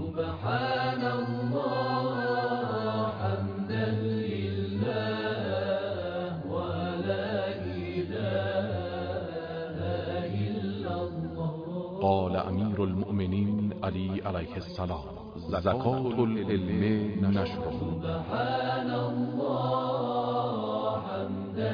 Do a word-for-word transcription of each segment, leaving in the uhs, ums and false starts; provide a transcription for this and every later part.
سبحان الله حمدا لله ولا إله إلا الله. قال امیر المؤمنین علی علیه السلام: زکات العلم نشره. سبحان الله حمدا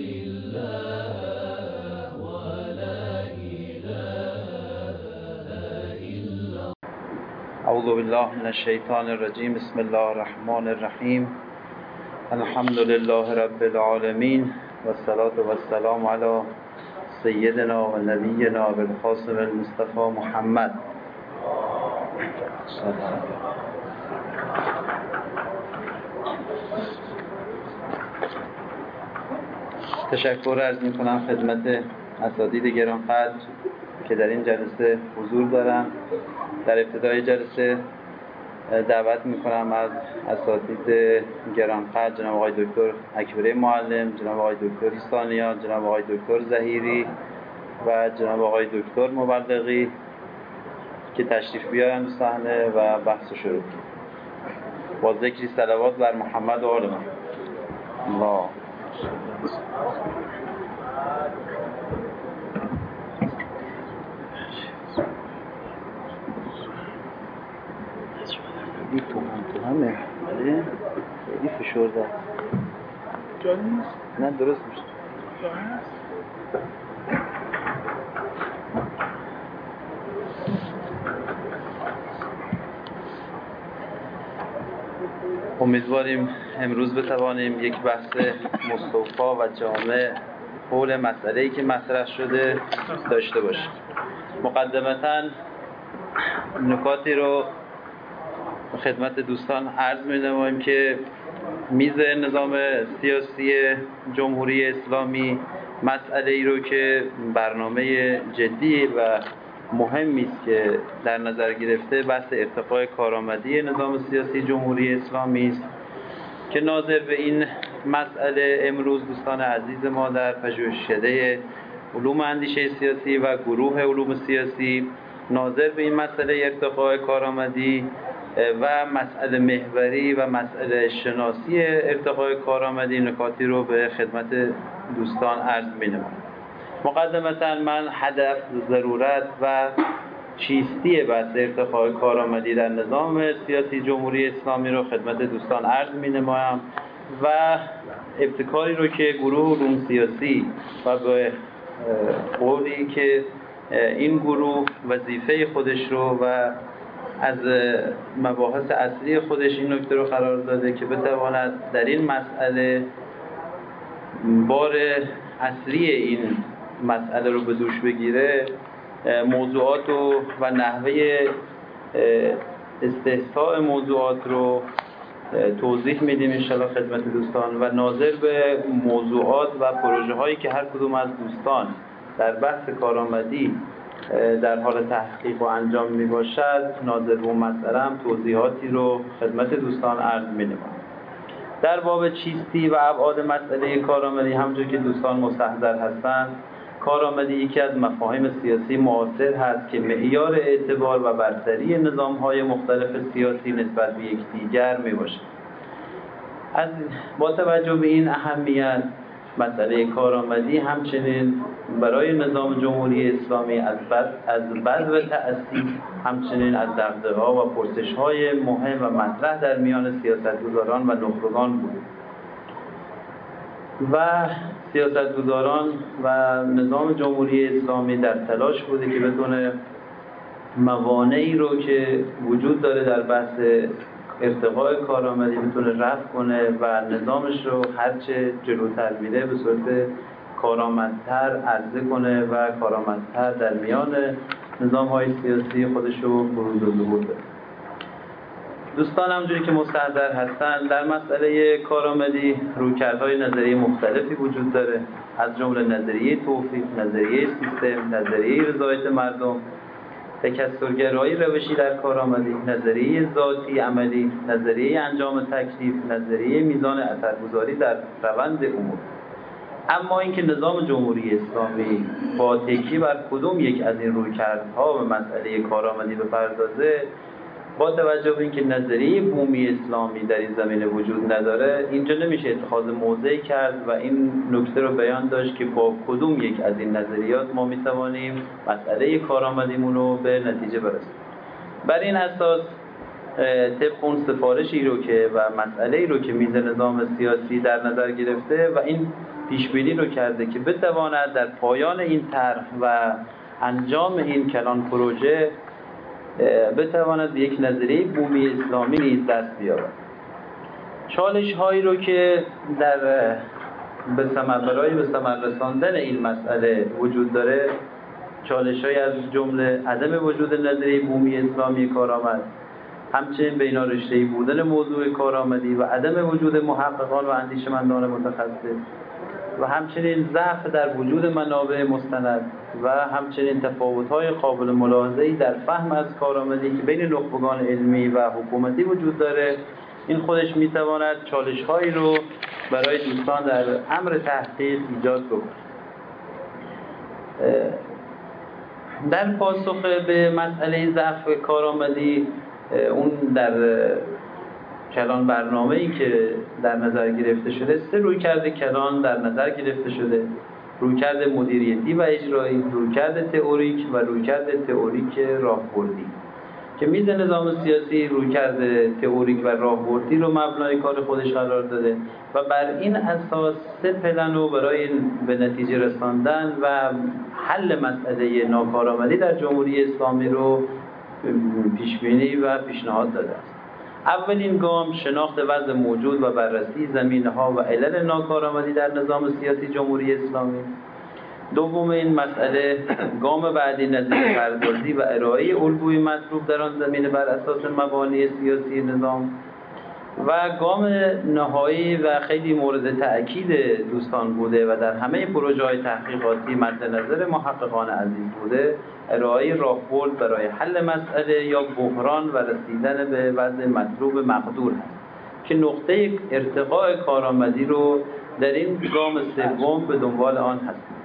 لله ولا إله إلا الله. اعوذ بالله من الشیطان الرجیم. بسم الله الرحمن الرحیم. الحمد لله رب العالمین و الصلاة و السلام علی سیدنا و نبینا بالقاسم المصطفى محمد. تشکر عرض می کنم خدمت اساتید گرانقدر که در این جلسه حضور دارم. در ابتدای جلسه دعوت می کنم از اساتید گرانقدر جناب آقای دکتر اکبری معلم، جناب آقای دکتر ثانیات، جناب آقای دکتر ظهیری و جناب آقای دکتر مبلغی که تشریف بیارن صحنه و بحث شروع کنیم با ذکری صلوات بر محمد و آل محمد. الله خیلی تو هم تو همه خیلی فشرده جا نیست؟ نه درست میشه. جا هست؟ امیدواریم امروز بتوانیم یک بحث مستوفی و جامع حول مسئله‌ای که مطرح شده داشته باشیم. مقدمتاً نکاتی رو خدمت دوستان عرض می‌نماییم که میز نظام سیاسی جمهوری اسلامی مسئله‌ای رو که برنامه جدی و مهمی است که در نظر گرفته بحث ارتقاء کارآمدی نظام سیاسی جمهوری اسلامی است که ناظر به این مسئله امروز دوستان عزیز ما در پژوهشکده علوم اندیشه سیاسی و گروه علوم سیاسی ناظر به این مسئله ارتقاء کارآمدی و مسئله محوری و مسئله شناسی ارتقاء کارآمدی نکاتی رو به خدمت دوستان عرض می‌نمایم. مقدمتاً من هدف، ضرورت و چیستی بحث ارتقاء کارآمدی در نظام سیاسی جمهوری اسلامی رو خدمت دوستان عرض می‌نمایم و ابتکاری رو که گروه علوم سیاسی و به قولی که این گروه وظیفه خودش رو و از مباحث اصلی خودش این نکته رو قرار داده که بتواند در این مسئله بار اصلی این مسئله رو به دوش بگیره، موضوعات و, و نحوه استحصاء موضوعات رو توضیح میدیم انشاءالله خدمت دوستان و ناظر به موضوعات و پروژه هایی که هر کدوم از دوستان در بحث کارآمدی در حال تحقیق و انجام می باشد ناظر به مسئله هم توضیحاتی رو خدمت دوستان عرض می نمایم. در باب چیستی و ابعاد مسئله کارآمدی همونجور که دوستان مستحضر هستند، کارآمدی یکی از مفاهیم سیاسی معاصر هست که معیار اعتبار و برتری نظام‌های مختلف سیاسی نسبت به یکدیگر می باشد. از با توجه به این اهمیت مسئله کارآمدی همچنین برای نظام جمهوری اسلامی از بد از بد و تأسیس همچنین از دغدغه‌ها و پرسش‌های مهم و مطرح در میان سیاستگزاران و نخبگان بود و سیاستگزاران و نظام جمهوری اسلامی در تلاش بوده که بتونه موانعی رو که وجود داره در بحث ارتقاء کارآمدی بتونه رفع کنه و نظامش رو هرچه جلوتر میره به صورت کارآمدتر عرضه کنه و کارآمدتر در میان نظام‌های سیاسی خودش رو بروز و ظهور بده. دوستان همونجوری که مستحضر هستن در مسئله کارآمدی رویکردهای نظریه مختلفی وجود داره، از جمله نظریه توفیق، نظریه سیستم، نظریه رضایت مردم، تکثرگرایی روشی در کارآمدی، نظریه ذاتی عملی، نظریه انجام تکلیف، نظریه میزان اثرگذاری در روند امور. اما اینکه نظام جمهوری اسلامی با تکیه بر کدوم یک از این رویکردها به مسئله کارآمدی بپردازه با توجه به اینکه نظریه بومی اسلامی در این زمینه وجود نداره، اینجا نمیشه اتخاذ موضعی کرد و این نکته رو بیان داشت که با کدوم یک از این نظریات ما میتوانیم مسئله کارآمدیمون رو به نتیجه برسیم. بر این اساس طبق اون سفارشی رو که و مسئله‌ای رو که میز نظام سیاسی در نظر گرفته و این پیشبینی رو کرده که بتواند در پایان این طرح و انجام این کلان پروژه بتواند به یک نظریه بومی اسلامی نیز دست بیابد. چالش هایی رو که در به ثمر برای به ثمر رساندن این مسئله وجود داره، چالش های از جمله عدم وجود نظریه بومی اسلامی کارآمد، همچنین بینارشته‌ای بودن موضوع کارآمدی و عدم وجود محققان و اندیشمندان متخصص و همچنین ضعف در وجود منابع مستند و همچنین تفاوت‌های قابل ملاحظه‌ای در فهم از کارآمدی که بین نخبگان علمی و حکومتی وجود داره، این خودش می‌تواند چالش‌هایی رو برای دوستان در امر تحقیق ایجاد بکنه. در پاسخ به مسئله ضعف کارآمدی، اون در کلان برنامه‌ای که در نظر گرفته شده، سه رویکرد کلان در نظر گرفته شده: رویکرد مدیریتی و اجرایی، رویکرد تئوریک و رویکرد تئوریک راهبردی، که میز نظام سیاسی رویکرد تئوریک و راهبردی رو مبنای کار خودش قرار داده و بر این اساس سه پلن رو برای به نتیجه رساندن و حل مسئله ناکارآمدی در جمهوری اسلامی رو پیشبینی و پیشنهاد داده است. اولین گام شناخت وضع موجود و بررسی زمینه‌ها و علل ناکارآمدی در نظام سیاسی جمهوری اسلامی. دوم این مسئله گام بعدی نظریه پردازی و ارائه الگوی مطلوب در آن زمینه بر اساس مبانی سیاسی نظام. و گام نهایی و خیلی مورد تأکید دوستان بوده و در همه پروژه‌های تحقیقاتی مد نظر محققان عزیز بوده، ارائه راهبرد برای حل مسئله یا بحران و رسیدن به وضع مطلوب مقدور هست که نقطه ارتقاء کارآمدی رو در این گام سوم به دنبال آن هستیم.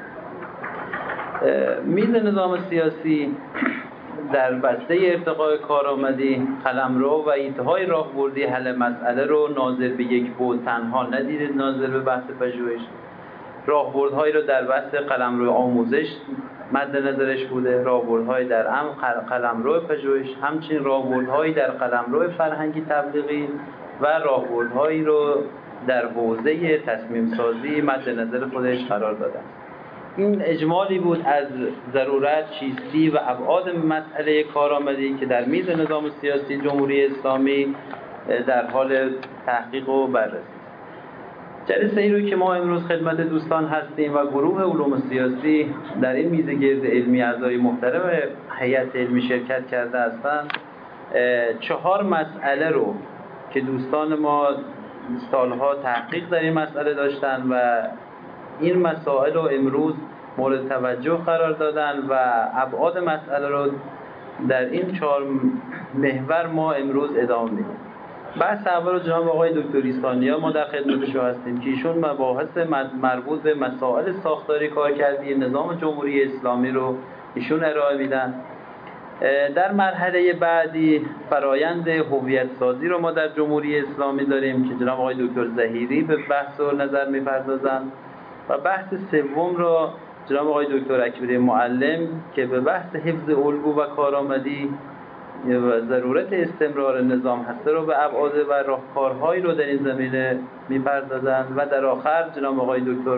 میز نظام سیاسی در بسته ارتقاء کارآمدی قلمرو و ایده‌های راهبردی حل مسئله رو ناظر به یک بعد تنها ندیده، ناظر به بحث پژوهش. راهبردهایی رو در بحث قلمرو آموزش مد نظرش بوده، راهبردهایی در ام قلمرو پژوهش، همچنین راهبردهایی در قلمرو فرهنگی تبلیغی و راهبردهایی رو در حوزه تصمیم سازی مد نظر خودش قرار داده است. این اجمالی بود از ضرورت، چیستی و ابعاد مسئله کارآمدی که در میز نظام سیاسی جمهوری اسلامی در حال تحقیق و بررسی است. جلسه ای رو که ما امروز خدمت دوستان هستیم و گروه علوم سیاسی در این میز گرد علمی اعضای محترم هیئت علمی شرکت کرده هستند، چهار مسئله رو که دوستان ما سالها تحقیق در این مسئله داشتن و این مسائل رو امروز مورد توجه قرار دادن و ابعاد مسئله رو در این چهار محور ما امروز ادامه میدیم. بحث اول جناب آقای دکتر ایسانیا ما در خدمتشون هستیم که ایشون مباحث مربوط به مسائل ساختاری کارکردی نظام جمهوری اسلامی رو ایشون ارائه میدن. در مرحله بعدی فرایند هویت سازی رو ما در جمهوری اسلامی داریم که جناب آقای دکتر ظهیری به بحث و نظر میپردازند و بحث سوم را جناب آقای دکتر اکبری معلم که به بحث حفظ الگو و کارآمدی و ضرورت استمرار نظام هسته رو به ابعاد و راهکارهایی رو در این زمینه میپردازند و در آخر جناب آقای دکتر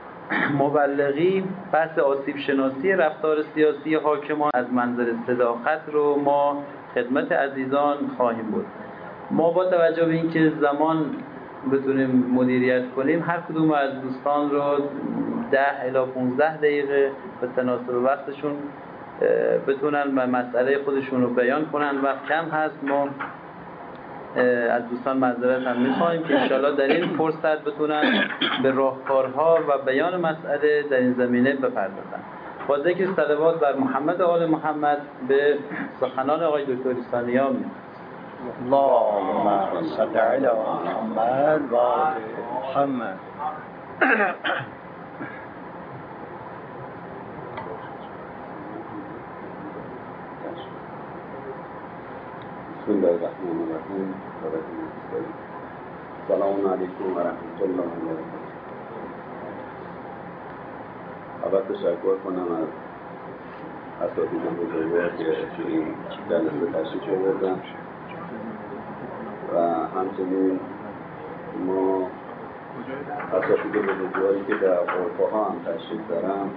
مبلغی بحث آسیب شناسی رفتار سیاسی حاکمان از منظر صداقت رو ما خدمت عزیزان خواهیم بود. ما با توجه به اینکه زمان بتونیم مدیریت کنیم، هر کدوم از دوستان رو ده الی پانزده دقیقه به تناسب وقتشون بتونن و مسئله خودشون رو بیان کنن. وقت کم هست، ما از دوستان معذرت هم می‌خوایم که انشاءالله در این فرصت بتونن به راهکارها و بیان مسئله در این زمینه بپردازن. با ذکر صلوات بر محمد و آل محمد به سخنان آقای دکتر ایسانیا می‌رسیم. اللهم صل علی محمد و آل محمد. بسم الله الرحمن الرحیم. سلام علیکم و رحمت الله و برکاته. اول تشکر کنم از اساتید بزرگوار که توی این جلسه تشریف آوردن و همچنین ما اساتید بزرگواری که در غرفه‌ها هم تشریف دارن،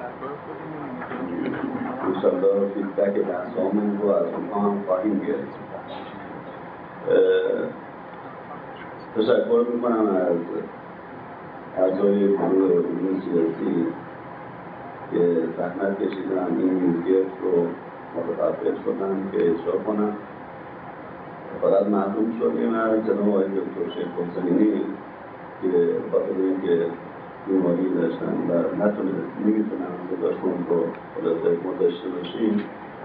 انشاءالله فیدبک بحثامون رو از اونها هم خواهیم گرفت. تشکر میکنم از اعضای گروه علوم سیاسی که زحمت کشیدن این میزگرد رو متقبل شدن که اجرا کنن. فقط معلوم شدیم از جناب آقای دکتر شیخ حسینی که بخاطر اینکه بیماری داشتن و نمیتونن صداشون رو خلاصه ما داشته باشیم،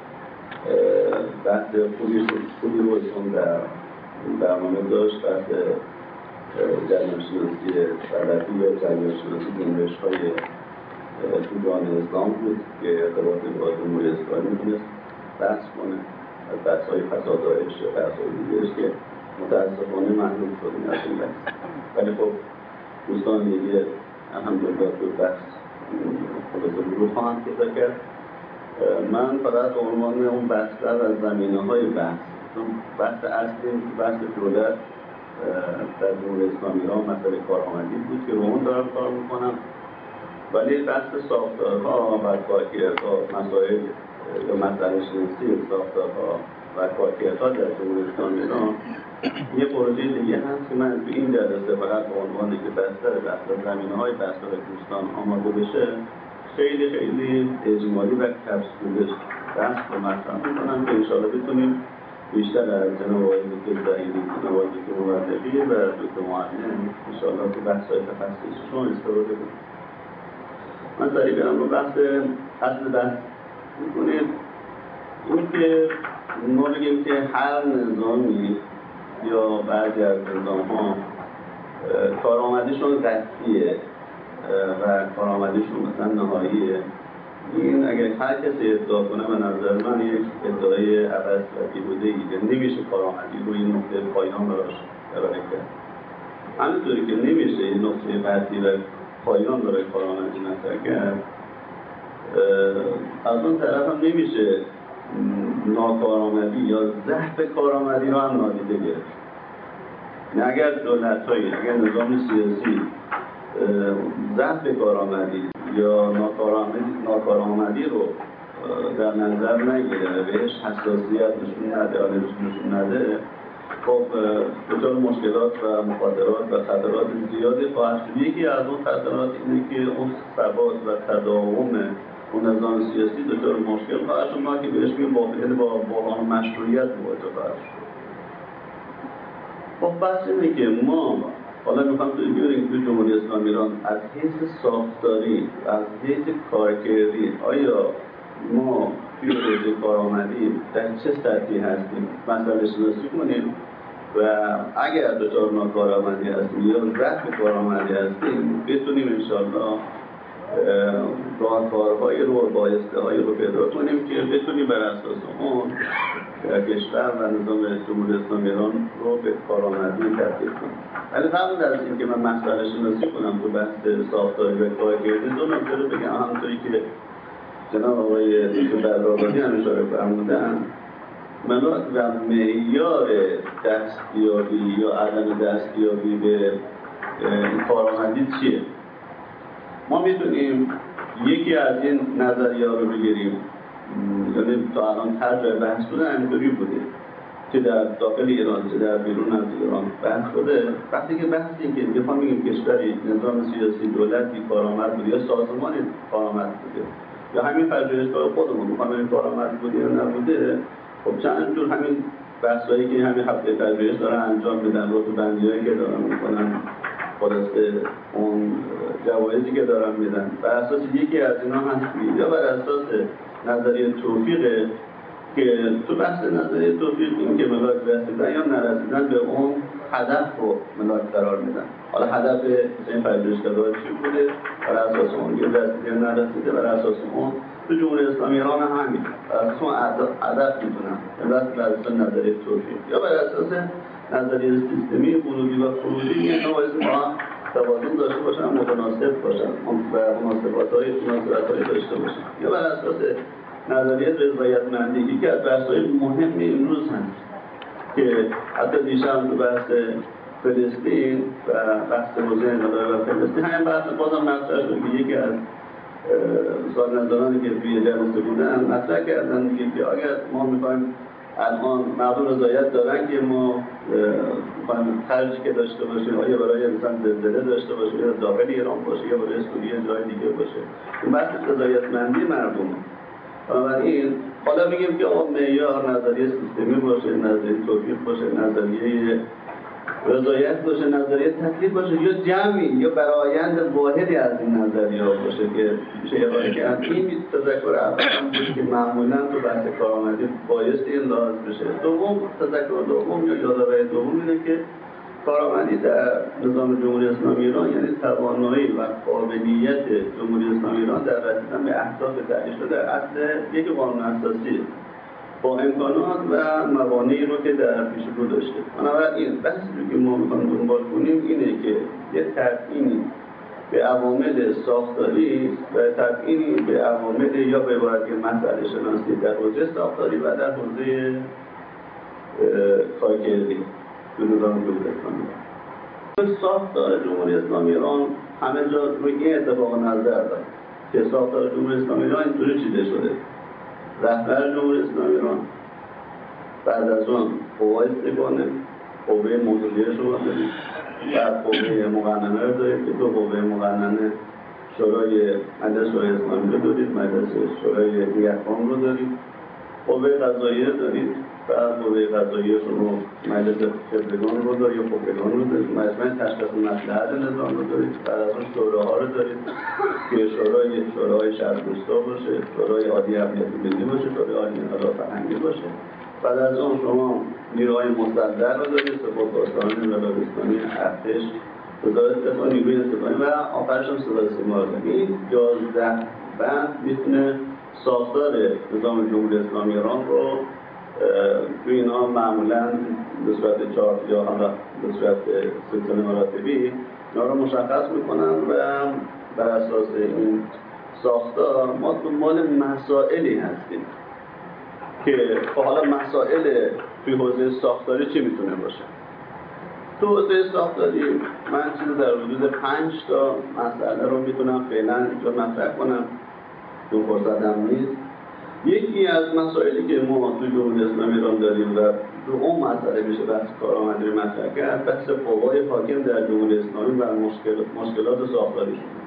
بحث خوبی خوبی رو چون در برنامه داشت، بحث جریان شناسی سلفی یا جریان شناسی جنبش‌های تو جهان اسلام بود که ارتباط با جمهوری اسلامی میتونست بحث کنه از بحث‌های فسادایش یا بحث‌های دیگرش که متاسفانه محروم شدیم از این بحث. ولی خب دوستان دیگه الحمدلله تو بحث خلاصه ورود خواهند پیدا کرد. من فقط به عنوان اون بستر از زمینه‌های بحث، چون بحث اصلی بحث دولت در جمهوری اسلامی ایران مسئله کارآمدی بود که رو اون دارم کار میکنم، ولی بحث ساختارها و کارکردها، مسائل یا مسئله شناسی ساختارها و کارکردها در جمهوری اسلامی ایران یه پروژه دیگه هست که من تو این جلسه فقط به عنوان که بستر بحث زمینه‌های بحث دوستان آماده بشه خیلی خیلی اجمالی و کپسوله بحث رو مطرح میکنم که انشاءالله بتونیم بیشتر از جناب آقای دکتر زهیری، جناب آقای دکتر موفقی و دکتر معلم انشاءالله تو بحث‌های تخصصیشون استفاده کنیم. من سریع برم رو بحث اصل بحث میکنیم. این که ما بگیم که هر نظامی یا بعضی از نظام‌ها کارآمدیشون قطعیه و کارآمدیشون مثلا نهاییه، این اگر هر کسی ادعا کنه به نظر من یک ادعای عبث و بیهوده‌ایه که نمیشه کارآمدی رو این نقطه پایان براش ارائه کرد. همینطوری که نمیشه این نقطه قطعی و پایان برای کارآمدی مطرح کرد، از اون طرف هم نمیشه ناکارآمدی یا ضعف کارآمدی رو هم نادیده گرفت. اگر دولت‌های، اگر نظام سیاسی ضعف کارآمدی یا ناکارآمدی ناکارآمدی رو در نظر نگیره و بهش حساسیت نشون نده، نشون نده، خب دچار مشکلات و مخاطرات و خطرات زیادی خواهد شد. یکی از اون خطرات اینه که اون ثبات و تداوم اون نظام سیاسی دچار مشکل خواهد شد، ما که بهش میگیم با با بحران مشروعیت مواجه خواهد شد. خب بحث اینه که ما حالا میخوام توی بیاریم توی جمهوری اسلامی ایران از حیث ساختاری، از حیث کارکردی، آیا ما توی حوزه کارآمدی در چه سطحی هستیم مسئله شناسی کنیم و اگر دچار ناکارآمدی هستیم یا ضعف کارآمدی هستیم بتونیم انشاءالله راهکارهای رو و بایسته‌هایی رو پیدا کنیم که بتونیم بر اساس اون کشور و نظام جمهوری اسلامی ایران رو به کارآمدی تبدیل کنیم. ولی قبل از اینکه من مسئله شناسی کنم تو بحث ساختاری و کارکردی، دو نکته رو بگم. همونطوری که جناب آقای دکتر بردابادی هم اشاره فرمودن، ملاک و معیار دستیابی یا عدم دستیابی به کارآمدی چیه؟ ما میتونیم یکی از این نظریه رو بگیریم، یعنی تا الان هر جای بحث بوده همینطوری بوده که در داخل ایران چه در بیرون از ایران بحث شده. وقتی که بحث این که میخوام بگیم کشوری نظام سیاسی دولتی کارآمد بوده یا سازمانی کارآمد بوده یا همین پژوهشگاه خودمون میخوام بگیم کارآمد بوده یا نبوده، خب چند جور همین بحثایی که همین هفته پژوهش دارن انجام میدن، رتبه‌بندی‌هایی که دارن میکنن، خلاصه اون جوایزی که دارن میدن بر اساس یکی از اینا هست یا بر اساس نظریه توفیقه که تو بحث نظریه توفیق این که ملاک رسیدن یا نرسیدن به اون هدف رو ملاک قرار میدن. حالا هدف این پژوهشگاه چی بوده، بر اساس اون یا رسیده یا نرسیده، بر اساس اون تو جمهوری اسلامی ایران هم همین بر اساس اون هدف میتونم بر اساس نظریه توفیق یا بر اساس نظریه سیستمی ورودی و خروجی اینا باید ما توازن داشته باشن، متناسب باشن و مناسبات‌های مناسبت‌های داشته باشن یا بر اساس نظریه رضایتمندی. یکی از بحث‌های مهم امروز هست که حتی دیشب تو بحث فلسطین و بحث حوزه انقلابی و فلسطین همین بحث بازم مطرح شد که یکی از سالمندانانی که توی جلسه بودن مطرح کردن دیگه که اگر ما می‌خوایم الان مردم رضایت دارن که ما می‌خوایم خرجی که داشته باشیم آیا برای مثلا زلزله داشته باشیم یا داخل ایران باشه یا برای سوریه جای دیگه باشه، این بحث رضایتمندی مردمه. بنابراین حالا میگیم که آقا معیار نظریه سیستمی باشه، نظریه توفیق باشه، نظریه رضایت باشه، نظریه تکلیف باشه یا جمعی یا برآیند واحدی از این نظریه‌ها باشه که میشه ارائه کرد. این تذکر اول بود که معمولاً تو بحث کارآمدی بایستی این لحاظ بشه. دوم تذکر دوم یا یادآوری دوم اینه که کارآمدی در نظام جمهوری اسلامی ایران یعنی توانایی و قابلیت جمهوری اسلامی ایران در رسیدن به اهداف تعیین شده در اصل یک قانون اساسی با امکانات و موانعی رو که در پیش رو داشته. بنابراین بحثی که ما می‌خوایم دنبال کنیم اینه که یک تبیینی به عوامل ساختاری و تبیینی به عوامل یا به عبارت مسئله شناسی در حوزه ساختاری و در حوزه کارکردی به نظام جمهوری اسلامی. ساختار جمهوری اسلامی ایران همه جا روی این اتفاق نظر دارد که ساختار جمهوری اسلامی ایران اینطوری چیده شده. رهبر جمهوری اسلامی ایران بعد از اون قوای سگانه، قوه موضوعیه شما دارید، بعد قوه مقننه رو دارید که دو قوه مقننه شورای مجلس شورای اسلامی رو دارید، مجلس شورای نگهبان رو دارید، قوه قضاییه دارید، بعد قوه قضاییه شما مجلس خبرگان رو دارید یا خبرگان رو دارید، مجمع تشخیص مصلحت نظام رو دارید، بعد از اون شوراها رو دارید که شورای شورای شهرروستا باشه، شورای عالی امنیت ملی باشه، شورای عالی انقلاب فرهنگی باشه. بعد از اون شما نیروهای مسلح رو دارید، سپاه پاسداران بلوچستانی، ارتش، وزارت دفاع، نیروی انتقامی و آخرش هم صدا سیما رو دارید. این یازده بند میتونه ساختار نظام جمهوری اسلامی ایران رو توی اینا معمولاً به صورت چهار یا حالا به صورت سلسله مراتبی اینا رو مشخص میکنن و بر اساس این ساختار ما دنبال مسائلی هستیم که حالا مسائل توی حوزه ساختاری چی میتونه باشه. تو حوزه ساختاری من چیزی در حدود پنج تا مسئله رو میتونم فعلا اینجا مطرح کنم، دو فرصتم نیست. یکی از مسائلی که ما توی جمهوری اسلامی ایران داریم و تو اون مسئله میشه بحث کارآمدی رو مطرح کرد، بحث قوای حاکم در جمهوری اسلامی و مشکلات مشکلات ساختاری شده.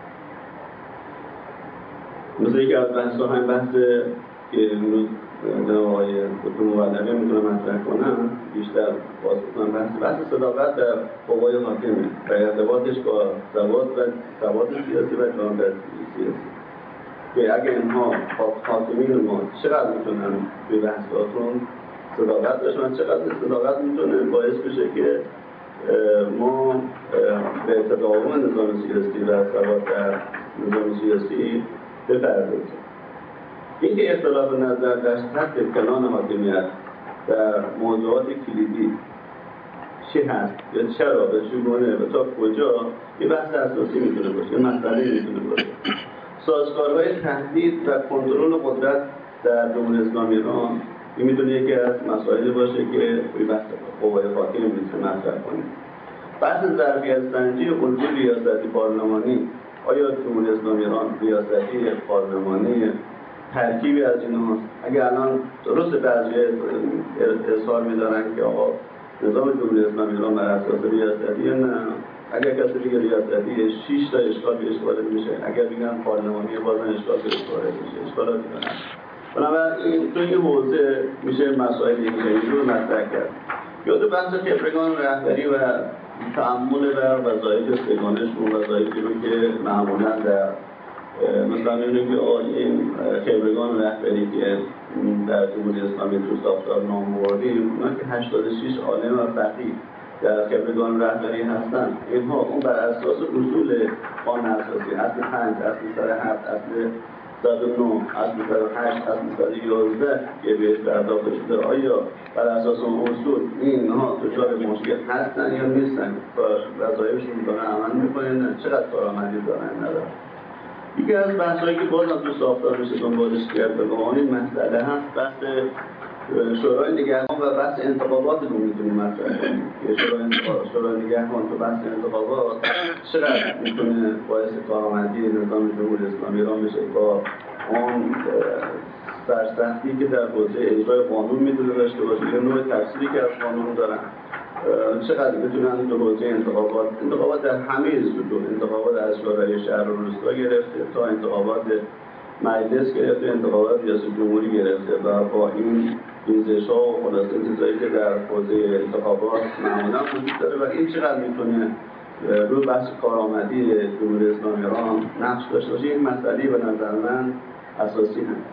مثل یکی از بحث‌ها همین بحث که امروز جناب آقای دکتر مولوی میتونم مطرح کنم، بیشتر باز کنم بحث بحث صداقت در قوای حاکمه و ارتباطش با ثبات و ثبات سیاسی و جامعه سیاسی. که اگه اینها حاکمین ما چقدر میتونن به بحثاتون صداقت داشتن، چقدر صداقت میتونه باعث بشه که ما به تداوم نظام سیاسی و ثبات در نظام سیاسی بپردازیم. اینکه اختلاف نظر در سطح کلان حاکمیت در موضوعات کلیدی چی هست یا چرا به چه گونه و تا کجا یه بحث اساسی میتونه باشه، یه مسئله میتونه باشه. سازگارهای تهدید و کنترل قدرت در جمهوری اسلامی ایران این میتونه یکی از مسائلی باشه که توی بحث قوای حاکم میتونه مطرح کنیم. بحث ظرفیت سنجی الگوی ریاستی پارلمانی، آیا جمهوری اسلامی ایران ریاستی پارلمانی ترکیبی از ایناست؟ اگه الان درست بعضی اظهار می‌دارن که آقا نظام جمهوری اسلامی ایران بر اساس ریاستیه، نه. اگر کسی دیگه ریاستیه شش تا اشکال بهش وارد میشه، اگر بگن پارلمانی بازم اشکال بهش وارد میشه، اشکالاتی دارن. بنابراین تو این حوزه میشه مسائلی که اینجور مطرح کرد. یا تو بحث خبرگان رهبری و تعامل بر وظایف سگانشون، وظایفی رو که معمولا در مثلا اینه که این خبرگان رهبری که در جمهوری اسلامی تو ساختار نام بردیم، اونا که هشتاد و شش عالم و فقیه در خبرگان رهبری هستن، اینها اون بر اساس اصول قانون اساسی، اصل پنج، اصل سر هفت، اصل صد و نه، اصل صد و هشت، اصل صد و یازده که بهش پرداخته شده، آیا بر اساس اون اصول اینها دچار مشکل هستن یا نیستن؟ وظایفشون دارن عمل میکنن، چقدر کارآمدی دارن ندارن؟ یکی از بحث‌هایی که بازم تو ساختار میشه دنبالش کرد به قوانین مسئله هست بحث شورای نگهبان و بحث انتخابات رو میتونیم مطرح کنیم که شورای شورای نگهبان تو بحث انتخابات چقدر میتونه باعث کارآمدی نظام جمهوری اسلامی ایران بشه با اون سرسختی که در حوزه اجرای قانون میتونه داشته باشه یا نوع تفسیری که از قانون دارن، چقدر میتونن تو حوزه انتخابات انتخابات در همه سطوح، انتخابات از شورای شهر و روستا گرفته تا انتخابات مجلس گرفته، انتخابات ریاست جمهوری گرفته و با این ریزش‌ها و خلاصه چیزایی که در حوزه انتخابات معمولا وجود داره و این چقدر میتونه روی بحث کارآمدی جمهوری اسلامی ایران نقش داشته باشه، این مسئله به نظر من اساسی هست.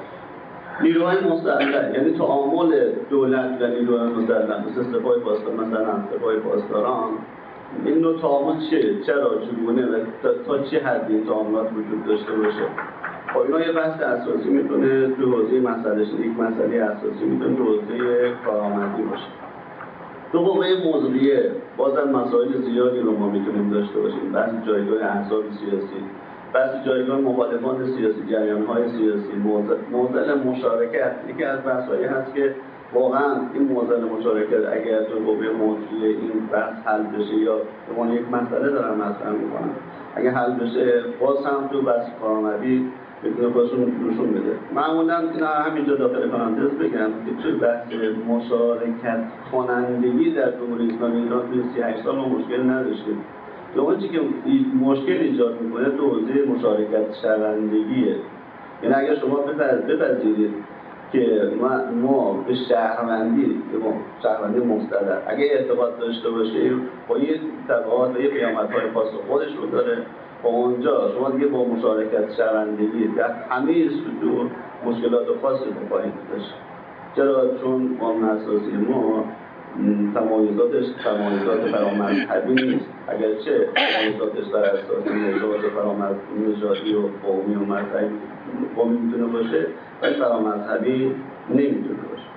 نیروهای مسلح، یعنی تعامل دولت و نیروهای مسلح مثل سپاه پاسدار، مثلا سپاه پاسداران، این نوع تعامل چیه؟ چرا؟ چگونه و تا, تا چه حدی این تعاملات وجود داشته باشه؟ خب اینا یه بحث اساسی میتونه تو حوزه مسئله یک مسئله اساسی میتونه تو حوزه کارآمدی باشه. تو حوزه موضوعیه بازم مسائل زیادی رو ما میتونیم داشته باشیم، بحث جایگاه احزاب سیاسی، بحث جایگاه مخالفان سیاسی، جریان‌های سیاسی، معضل مشارکت. یکی از بحث‌هایی هست که واقعا این معضل مشارکت اگر تو قوه موضوعی این بحث حل بشه یا من یک مسئله دارم مطرح می‌کنم، اگه حل بشه باز هم تو بحث کارآمدی میتونه خودشون نشون بده. معمولا اینا همینجا داخل پرانتز بگم که توی بحث مشارکت کنندگی در جمهوری اسلامی ایران توی سی و هشت سال ما مشکل نداشتیم. اون چیزی که مشکل ایجاد میکنه تو حوزه مشارکت شوندگیه. یعنی اگر شما بپذیرید که ما, ما به شهروندی به شهروندی مستقر اگه اعتقاد داشته باشیم با یه تبعات و یه پیامدهای خاص خودش رو داره، با اونجا شما دیگه با مشارکت شوندگی در همه سطوح مشکلات خاصی رو خواهید داشت. چرا؟ چون قانون اساسی ما تمایزاتش تمایزات فرامذهبی نیست، اگرچه تمایزاتش بر اساس نژاد فرامذهبی و قومی و مذهبی قومی میتونه باشه ولی فرامذهبی نمیتونه باشه.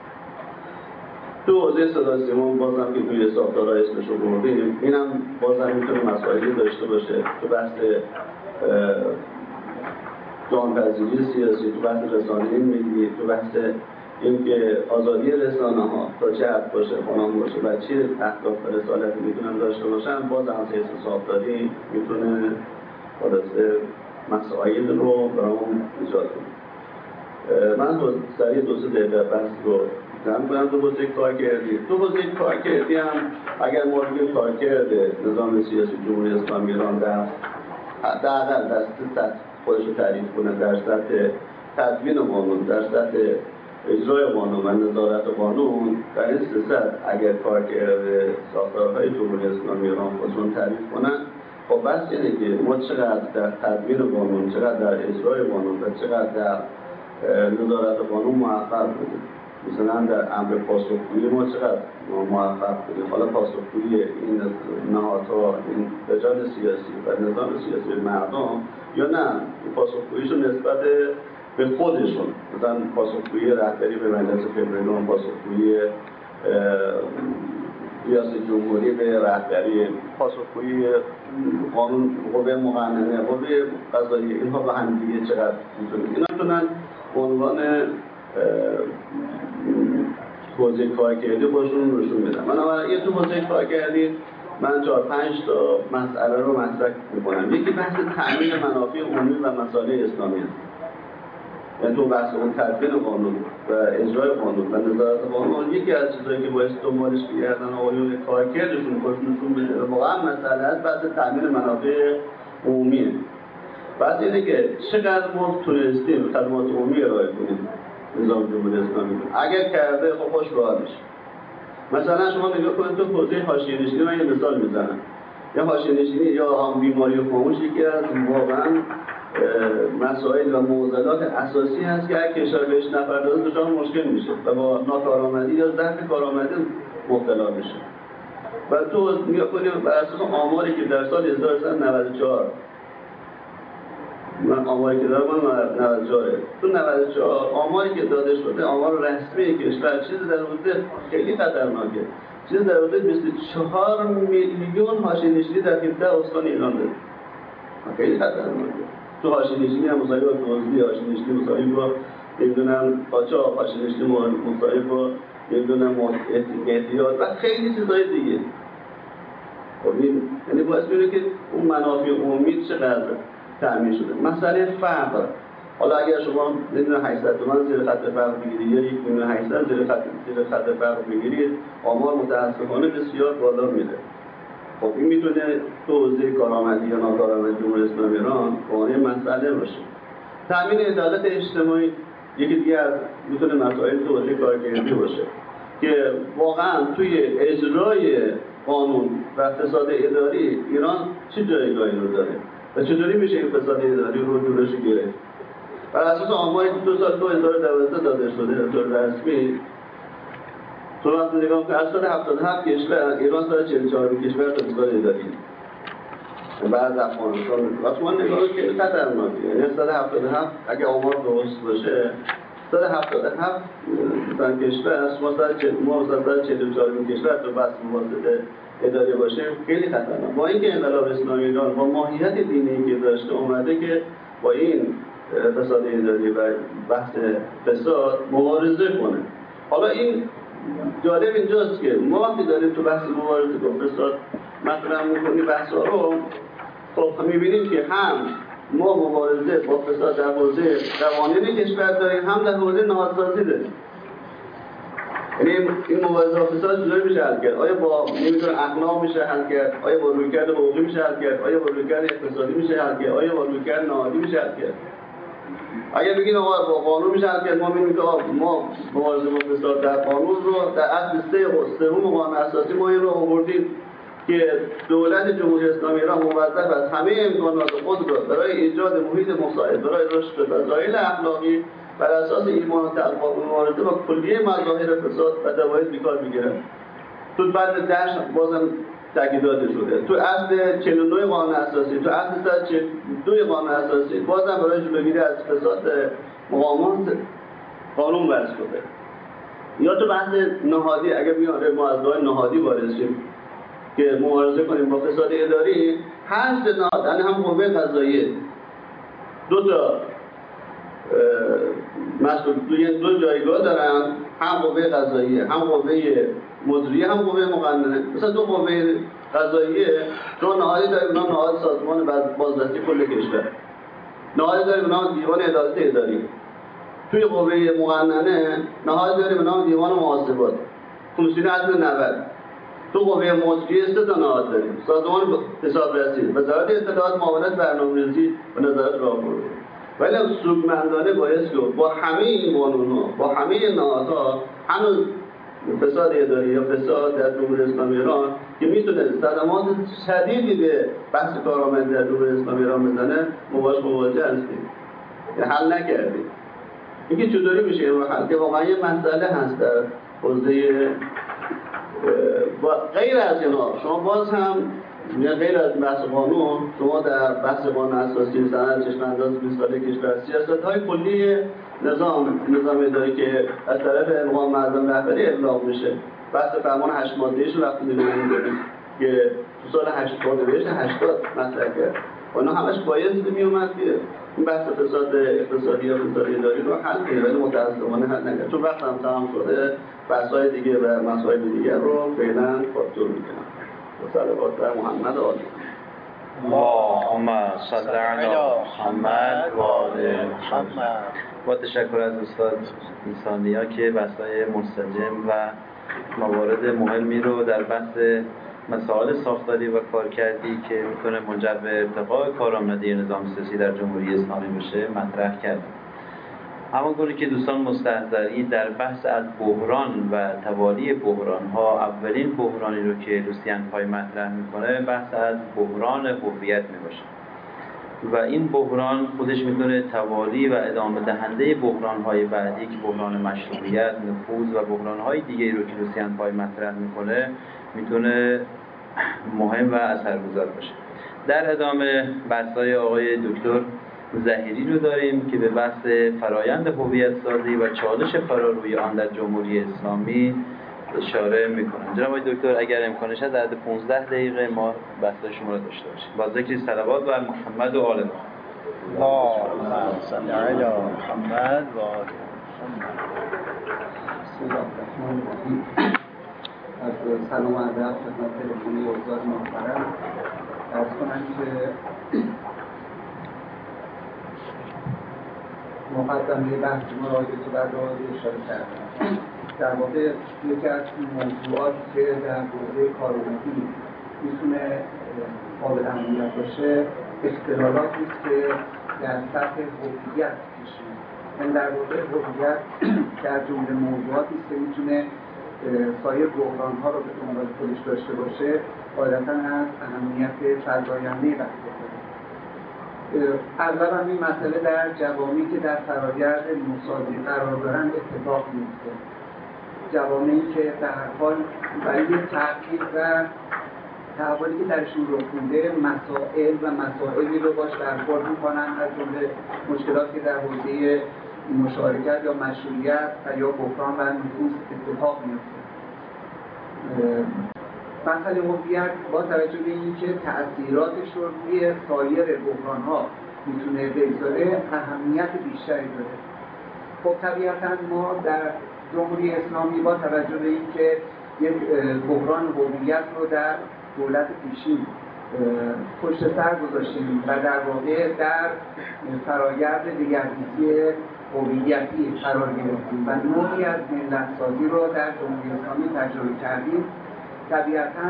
تو حوزه صدا سیما بازم که توی ساختارها اسمش رو بردیم، اینم بازم میتونه مسائلی داشته باشه تو بحث جان‌پذیری سیاسی، تو بحث رسانه‌ای ملی، تو بحث اینکه آزادی رسانه ها تا چه حد باشه، فلان باشه و چه اهداف و رسالتی میتونن داشته باشن، باز هم حیث ساختاری میتونه خلاصه مسائل رو برامون ایجاد کنه. من سریع دو سه دقیقه بحث رو جمع کنم. تو حوزه کارکردی تو حوزه کارکردی هم اگر ما بگیم کارکرد نظام سیاسی جمهوری اسلامی ایران در حداقل در سطح خودش رو تعریف کنه، در سطح تدوین قانون، در سطح اجرای قانون و نظارت قانون، در این سه سطح اگر کارکرد ساختارهای جمهوری اسلامی ایران خودشون تعریف کنن، خب بس اینه که ما چقدر در تدوین قانون، چقدر در اجرای قانون و چقدر در نظارت قانون موفق بودیم. مثلا در امر پاسخگویی ما چقدر موفق بودیم. حالا پاسخگویی این نهادها، این لجان سیاسی و نظام سیاسی مردم یا نه پاسخگوییشون نسبت به خودشون، مثلا پاسخگویی رهبری به مجلس فدرالیون، پاسخگویی ریاست جمهوری به رهبری، پاسخگویی قانون قوه مقننه، قوه قضاییه، اینها با هم دیگه چقدر میتونن اینا میتونن به عنوان حوزه کارکردی خودشون نشون بدن. بنابراین تو حوزه کارکردی من چهار پنج تا مسئله رو مطرح می‌کنم. یکی بحث تأمین منافع عمومی و مصالح اسلامی است. یعنی تو بحث اون تدوین قانون و اجرای قانون و نظارت قانون یکی از چیزایی که باعث دنبالش می‌گردن آقایون کارکردشون خودشون نشون بده. واقعا مسئله است بحث تأمین منافع عمومیه. بحث اینه که چقدر ما تونستیم خدمات عمومی ارائه کنیم نظام جمهوری اسلامی. اگر کرده خب خوش به حالش. مثلا شما نگاه کنید تو حوزه حاشیه‌نشینی، من یه مثال میزنم. یا حاشیه‌نشینی یا هم بیماری خاموش یکی از واقعا مسائل و معضلات اساسی هست که اگه کشور بهش نپردازه دچار مشکل میشه و با ناکارآمدی یا ضعف کارآمدی مبتلا میشه. و تو نگاه کنید بر اساس آماری که در سال هزار و سیصد و نود و چهار من آماری که دارم من نود و چهار تو نود و چهار آماری که داده شده آمار رسمی کشور چیزی در حدود خیلی خطرناکه، چیزی در حدود بیست و چهار میلیون حاشیه‌نشینی در هفده استان ایران داره. خیلی خطرناکه. تو حاشیه‌نشینی هم مساوی با دزدی، حاشیه‌نشینی مساوی با نمیدونم قاچاق، حاشیه‌نشینی مساوی با نمیدونم اعتیاد و خیلی چیزای دیگه. خب این یعنی باعث میشه که اون منافع عمومی چقدر تامین شده. مسئله فقر، حالا اگر شما نمیدونم هشتصد تومان زیر خط فقر بگیرید یا یک میلیون و هشتصد زیر خط زیر خط فقر بگیرید، آمار متاسفانه بسیار بالا میره. خب این میتونه تو حوزه کارآمدی یا ناکارآمدی جمهوری اسلامی ایران قانع مسئله باشه. تامین عدالت اجتماعی یکی دیگه از میتونه مسائل تو حوزه کارگردی باشه که واقعا توی اجرای قانون و فساد اداری ایران چه جایگاهی رو داره و چطوری میشه این فساد اداری رو جلوش گرفت. بر اساس آماری که تو سال دو هزار و دوازده داده شده به طور رسمی، تو وقتی نگاه که از سال هفتاد و هفت کشور ایران سال چهل و چهارمین کشور تا فساد اداری بعد از افغانستان و شما نگاه که خطرناکه. یعنی سال هفتاد و هفت اگه آمار درست باشه سال هفتاد و هفت مثلا کشور شما سال چهل و چهارمین کشور تو بس مواسطه اداری باشه خیلی خطرناک. با اینکه انقلاب اسلامی ایران با ماهیت دینی که داشته اومده که با این فساد اداری و بحث فساد مبارزه کنه. حالا این جالب اینجاست که ما وقتی داریم تو بحث مبارزه با فساد مطرح می‌کنیم بحث‌ها رو، خب می‌بینیم که هم ما مبارزه با فساد در حوزه قوانین کشور داریم، هم در حوزه نهادسازی داریم. یعنی این مبارزه با فساد چجوری میشه حل کرد؟ آیا با نمیدونم اخلاق میشه حل کرد؟ آیا با رویکرد حقوقی میشه حل کرد؟ آیا با رویکرد اقتصادی میشه حل کرد؟ آیا با رویکرد نهادی میشه حل کرد؟ اگر بگید آقا با قانون میشه حل کرد، ما میگیم که ما مبارزه با فساد در قانون رو در اصل سه سوم قانون اساسی ما این رو آوردیم که دولت جمهوری اسلامی ایران موظف است همه امکانات خود را برای ایجاد محیط مساعد برای رشد فضایل اخلاقی بر اساس ایمان و تقوا و مبارزه با کلیه مظاهر فساد و دواعی بیکار بگیرد. تو بعد درش بازم تاکید داده شده تو اصل چهل و نه قانون اساسی، تو اصل صد و چهل و دو قانون اساسی بازم برای جلوگیری از فساد مقامات قانون وضع شده. یا تو بحث نهادی اگر بیان ما از راه نهادی وارد شیم که مبارزه کنیم با فساد اداری، هشت نهاد یعنی هم قوه قضاییه دو تا مسئول توی دو جایگاه دارن، هم قوه قضاییه هم قوه مجریه هم قوه مقننه. مثلا دو قوه قضاییه دو نهادی داریم به نام نهاد سازمان بازدستی کل کشور، نهادی داریم به نام دیوان عدالت اداری. توی قوه مقننه نهادی داریم به نام دیوان محاسبات کمیسیون عدل نود. تو قوه مجریه سه تا نهاد داریم، سازمان حسابرسی، وزارت اطلاعات، معاونت برنامه‌ریزی و نظارت راهبردی. ولی سودمندانه باید که با همه این قانون‌ها با همه نهادها هنوز فساد اداری یا فساد در جمهوری اسلامی ایران که میتونه صدمات شدیدی به بحث کارآمدی در جمهوری اسلامی ایران بزنه ما باش مواجه هستیم، حل نکردیم. اینکه چطوری میشه این رو حل که واقعا یه مسئله هست در حوزه غیر از اینا. شما باز هم غیر از بحث قانون، شما در بحث قانون اساسی سند چشم‌انداز بیست ساله کشور سیاست‌های کلی نظام نظام اداری که از طرف مقام معظم رهبری ابلاغ میشه، بحث فرمان هشت ماده‌ایش رو وقتی می‌بینیم که تو سال هشتاد بهش هشتاد مطرح کرد. اونا همش باید میومد که این بحث فساد اقتصادی یا فساد اداری رو حل کنه، ولی متأسفانه حل نکرد. چون وقت هم تمام شده، بحث‌های دیگه و مسائل دیگه رو فعلا فاکتور می‌کنم. صلوات بر محمد آل اللهم صل علی محمد و آل محمد. با تشکر از استاد انسانیا که بحث‌های منسجم و موارد مهمی رو در بحث مسائل ساختاری و کارکردی که میتونه منجر به ارتقاء کارآمدی نظام سیاسی در جمهوری اسلامی بشه مطرح کرد. همانطوری که دوستان مستحضرین در بحث از بحران و توالی بحران ها، اولین بحرانی رو که لوسیان پای مطرح میکنه بحث از بحران هویت میباشه و این بحران خودش میتونه توالی و ادامه دهنده بحران های بعدی که بحران مشروعیت، نفوذ و بحران های دیگه رو که لوسیان پای مطرح میکنه میتونه مهم و اثرگذار باشه. در ادامه بحث‌های آقای دکتر ظهیری رو داریم که به بحث فرایند هویت سازی و چالش فراروی آن در جمهوری اسلامی اشاره میکنم. جناب آقای دکتر اگر امکانش هست در حد پانزده دقیقه ما بحث شما رو داشته باشیم با ذکر صلوات بر محمد و آل محمد. اللهم صل علی محمد و آل محمد. از سلام و ادب خدمت تلفنی اوزار محترم عرض کنم که مقدمه بحث ما را که بعد را اشاره کردم. در واقع یکی از موضوعاتی که در حوزه کارآموزی میتونه قابل اهمیت باشه اختلالاتی است که در سطح هویت پیش میاد. یعنی در واقع هویت در جمله موضوعاتی است که میتونه سایر بحران‌ها رو به دنبال خودش داشته باشه، غالباً از اهمیت فزاینده بحث کنه. اغلب این مسئله در جوامعی که در فرایند نوسازی قرار دارن اتفاق میفته. جوامعی که در هر حال برای تغییر و تحولی که درشون رخ میده مسائل و مسائلی رو باش برخورد میکنن، از جمله مشکلاتی که در حوزه مشارکت یا مشروعیت و یا بحران و نفوذ اتفاق میفته. مسئله هویت با توجه به اینکه تأثیراتش رو روی سایر بحران‌ها میتونه بگذاره اهمیت بیشتری داره. خب طبیعتاً ما در جمهوری اسلامی با توجه به اینکه یک بحران هویت رو در دولت پیشین پشت سر گذاشتیم و در واقع در فرایند دگردیسی هویتی قرار گرفتیم و نوعی از ملت‌سازی رو در جمهوری اسلامی تجربه کردیم. طبیعتاً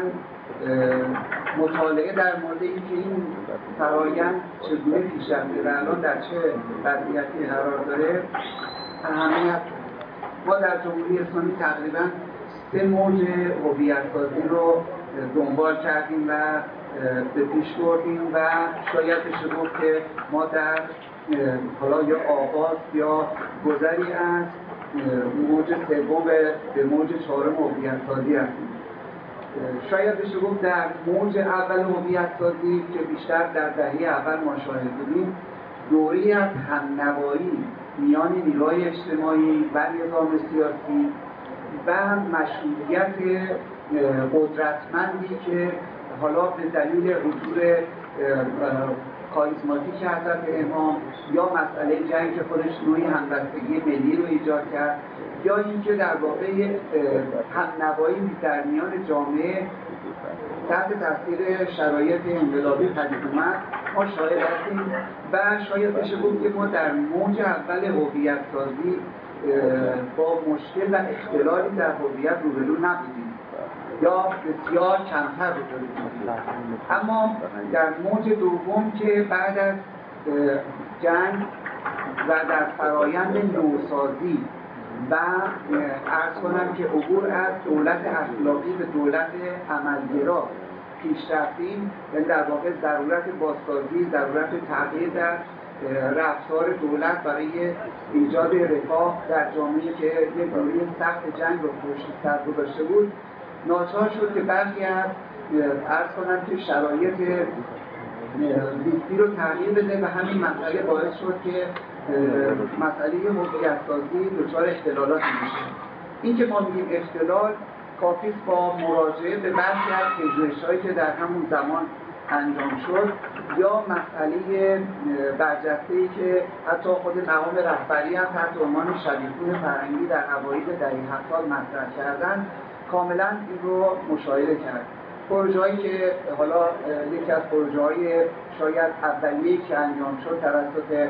مطالعه در مورد اینکه این فرایند چگونه پیش رفته و الان در چه وضعیتی قرار داره اهمیت. ما در جمهوری اسلامی تقریباً سه موج هویت‌سازی رو دنبال کردیم و به پیش بردیم و شاید بشه گفت که ما در حالا یا آغاز یا گذری از موج سوم به موج چهارم هویت‌سازی هستیم. شاید بشه گفت در موج اول هویت‌سازی که بیشتر در دهه اول ما شاهد بودیم دوره‌ای از همنوایی میان نیروهای اجتماعی و نظام سیاسی و مشروعیت قدرتمندی که حالا به دلیل حضور کاریزماتیک حضرت امام یا مسئله جنگ که خودش نوعی همبستگی ملی رو ایجاد کرد یا اینکه در واقع همنوایی در میان جامعه تحت تاثیر شرایط انقلابی پدید اومد ما شاهد هستیم و شاید بشه گفت که ما در موج اول هویت سازی با مشکل و اختلالی در هویت روبرو نبودیم یا بسیار کمتر روبرو بودیم. اما در موج دوم که بعد از جنگ و در فرایند نوسازی و عرض کنم که عبور از دولت اخلاقی به دولت عملگرا پیش رفتیم، یعنی در واقع ضرورت بازسازی، ضرورت تغییر در رفتار دولت برای ایجاد رفاه در جامعه‌ای که یک دوره سخت جنگ رو پشت سر گذاشته بود ناچار شد که برخی از عرض کنم که شرایط زیستی رو تغییر بده و همین مسئله باعث شد که مسئله هویت‌سازی دچار اختلالاتی بشه. این که ما میگیم اختلال کافی است با مراجعه به برخی از پژوهش‌هایی که در همون زمان انجام شد یا مسئله برجسته‌ای که حتی خود مقام رهبری هم تحت عنوان شبیه‌گونه فرهنگی در اوایل دهه هفتاد مطرح کردن کاملا این رو مشاهده کرد. پروژه‌ای که حالا یکی از پروژه‌های شاید اولیه‌ای که انجام شد توسط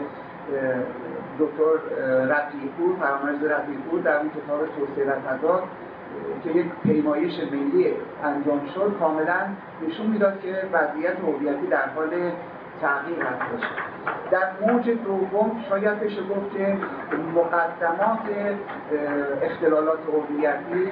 دکتر رفیع‌پور، فرامرز رفیع‌پور در اون کتاب توسعه و تضاد که یک پیمایش ملی انجام شد کاملا نشون میداد که وضعیت هویتی در حال تغییر هستش. در موج دوم شاید بشه گفت که مقدمات اختلالات هویتی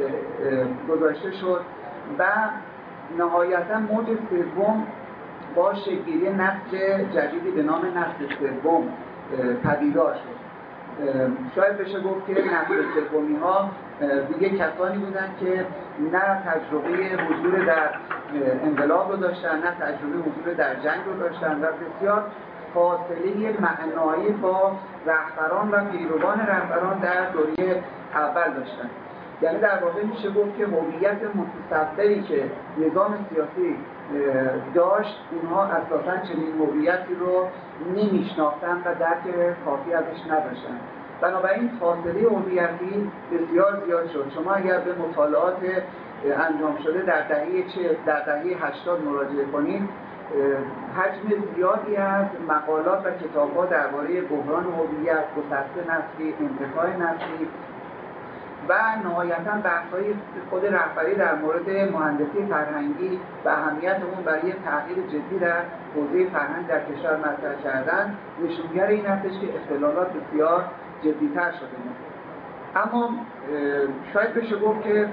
گذاشته شد و نهایتا موج سوم با شکل‌گیری نسل جدیدی به نام نسل سوم پدیدار شد. شاید بشه گفت که نسل سومی ها دیگه کسانی بودن که نه تجربه حضور در انقلاب رو داشتن، نه تجربه حضور در جنگ رو داشتن و بسیار فاصله معنایی با رهبران و پیروان رهبران در دوره اول داشتن. یعنی در واقع میشه گفت که هویت متصوری که نظام سیاسی داشت، اونها اساساً چنین هویتی رو نمیشناختن و درک کافی ازش نداشتن. بنابراین فاصله هویتی بسیار زیاد شد. شما اگر به مطالعات انجام شده در دهه چه در دهه هشتاد مراجعه کنید، حجم زیادی از مقالات و کتاب‌ها درباره بحران هویت، گسسته نسلی، انتفاع نسلی و نهایتاً بحث‌های خود رهبری در مورد مهندسی فرهنگی و اهمیت اون برای تغییر جدی در حوزه فرهنگ در کشور مطرح کردن نشونگر این هستش که اختلالات بسیار جدی‌تر شده. اما شاید بشه گفت که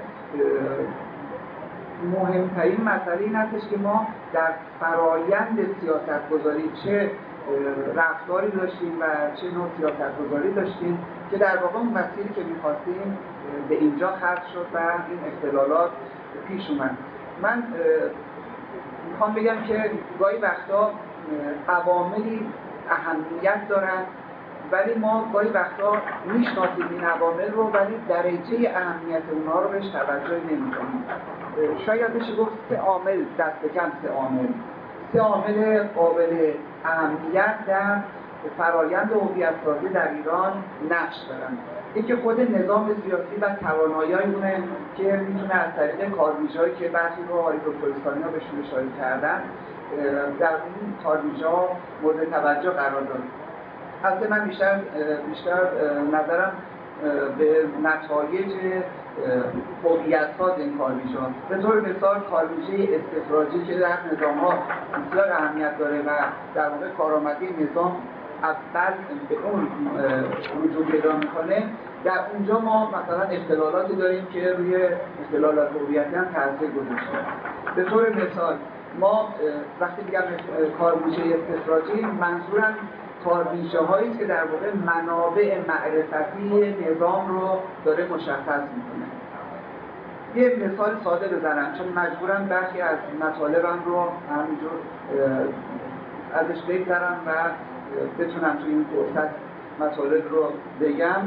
مهمترین مسئله این هستش که ما در فرایند سیاست‌گذاری چه رفتاری داشتیم و چه نوع سیاست‌گذاری داشتیم که در واقع اون مسیری که می‌خواستیم به اینجا ختم شد و این اختلالات پیش اومد. من میخوام بگم که گاهی وقتا عواملی اهمیت دارن، ولی ما گاهی وقتا میشناسیم این عوامل رو ولی درجه اهمیت اونها رو بهش توجه نمی‌کنیم. شاید بشه گفت سه عامل، دست کم سه عامل سه عامل قابل اهمیت در فرایند هویت‌سازی در ایران نقش دارن. یکی خود نظام سیاسی و توانایی‌های اونه که میتونه از طریق کارویژه‌ای که برخی رو آقای دکتر اسلامی‌ها بهشون اشاره کردن در این کارویژه‌ها مورد توجه قرار داد. البته من بیشتر بیشتر نظرم به نتایج هویت‌ساز این کارویژه‌ها. به طور مثال کارویژه استخراجی که در نظام‌ها بسیار اهمیت داره و در واقع کارآمدی نظام اول به اون رجوع پیدا می‌کنه، در اونجا ما مثلا اختلالاتی داریم که روی اختلالات هویتی هم تاثیر گذاشته. به طور مثال ما وقتی میگم کارویژه استخراجی منظورم کارویژه هایی که در واقع منابع معرفتی نظام رو داره مشخص میکنه. یه مثال ساده بزنم چون مجبورم برخی از مطالبم رو همینجور ازش بگذرم و بتونم توی این فرصت مطالب رو بگم.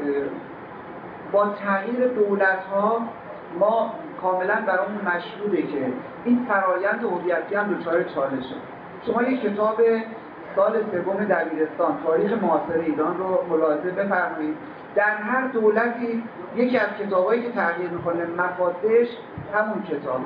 با تغییر دولت ها ما کاملا برامون مشهوده که این فرایند هویتی هم دچار چالشه. شما یک کتاب سال سوم دبیرستان تاریخ معاصر ایران رو ملاحظه بفرمایید. در هر دولتی یکی از کتابایی که تغییر میکنه مفادش همون کتابه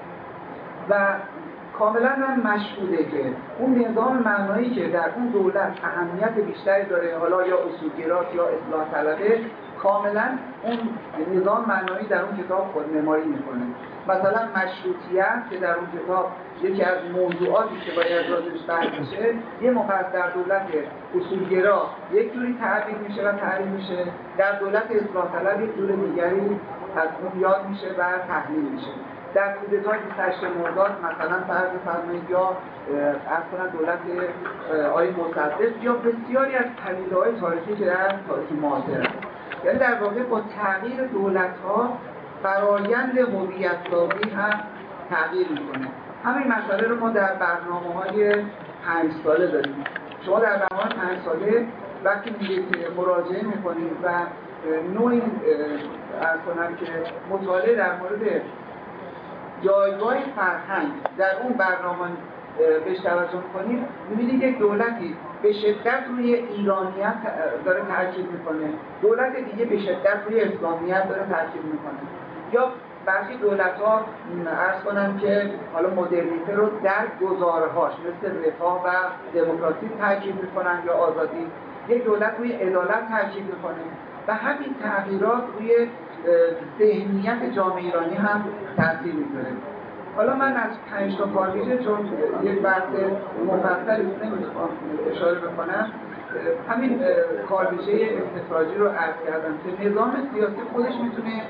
و کاملا هم مشهوده که اون نظام معنایی که در اون دولت اهمیت بیشتری داره، حالا یا اصولگراست یا اصلاح طلبه، کاملا اون نظام معنایی در اون کتاب خودنمایی میکنه. مثلا مشروطیت که در اون کتاب یکی از موضوعاتی که باید راجعش بحث بشه، یه موقع در دولت اصولگرا یک جوری تعبیر میشه و تعریف میشه، در دولت اصلاح طلب یک جور دیگری از اون یاد میشه و تحلیل میشه. در کودتای بیست و هشتم مرداد مثلا فرض بفرمایید یا از کنن دولت آقای مصدق یا بسیاری از پدیده‌های تاریخی که در تاریخ معاصر هست. یعنی در واقع با تغییر دولت‌ها فرایند هویت‌سازی هم تغییر می‌کنه. همین مسئله رو ما در برنامه‌های پنج ساله داریم. شما در برنامه پنج ساله وقتی می‌رید مراجعه می‌کنید و نوعی از کنم که مطالعه در مورد جایگاه فرهنگ در اون برنامه بهش توجه کنید، می‌بینید یک دولتی به شدت روی ایرانیت داره تاکید میکنه، دولت دیگه به شدت روی اسلامیت داره تاکید میکنه، یا برخی دولت‌ها عرض کنم که حالا مدرنیته رو در گزارهاش مثل رفاه و دموکراسی تاکید میکنن یا آزادی، یک دولت روی عدالت تاکید میکنه و همین تغییرات روی ذهنیت جامعه ایرانی هم تاثیر میذاره. حالا من از پنج تا کارویژه چون یک بحث مفصلی نمیخوام اشاره بکنم، همین کارویژه استخراجی رو عرض کردم که نظام سیاسی خودش میتونه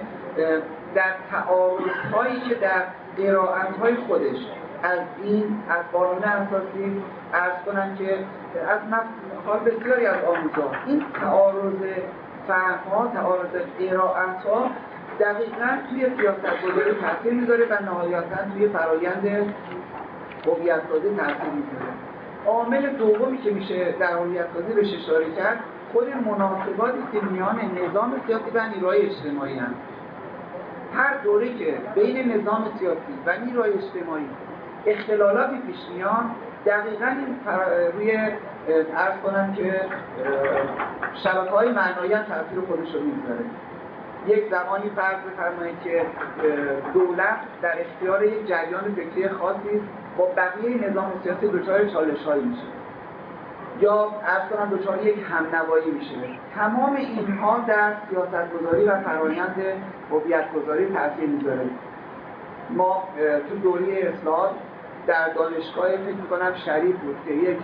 در تعارض‌هایی که در قرائت‌های خودش از این از قانون اساسی عرض کنم که از حال بسیاری از آموزها این تعارض فهم‌ها، تعارض قرائت‌ها دقیقاً توی سیاست‌گذاری تاثیر میذاره و نهایتاً توی فرایند هویت‌سازی تاثیر میذاره. عامل دومی که میشه در هویت سازی بهش اشاره کرد خود مناسباتی که میان نظام سیاسی و نیروهای اجتماعی هست. هر دوره که بین نظام سیاسی و نیروهای اجتماعی اختلالاتی پیش میان، دقیقاً این روی عرض کنم که شبکه‌های معنایی هم تاثیر خودش رو میذاره. یک زمانی فرض بفرمایید که دولت در اختیار یک جریان فکری خاصی با بقیه نظام سیاسی دچار چالش‌هایی میشه یا عرض کنم دچار یک همنوایی میشه. تمام اینها در سیاست‌گذاری و فرآیند هویت‌گذاری تاثیر میذاره. ما تو دوره اصلاحات در دانشگاه فکر می‌کنم شریف بود که یک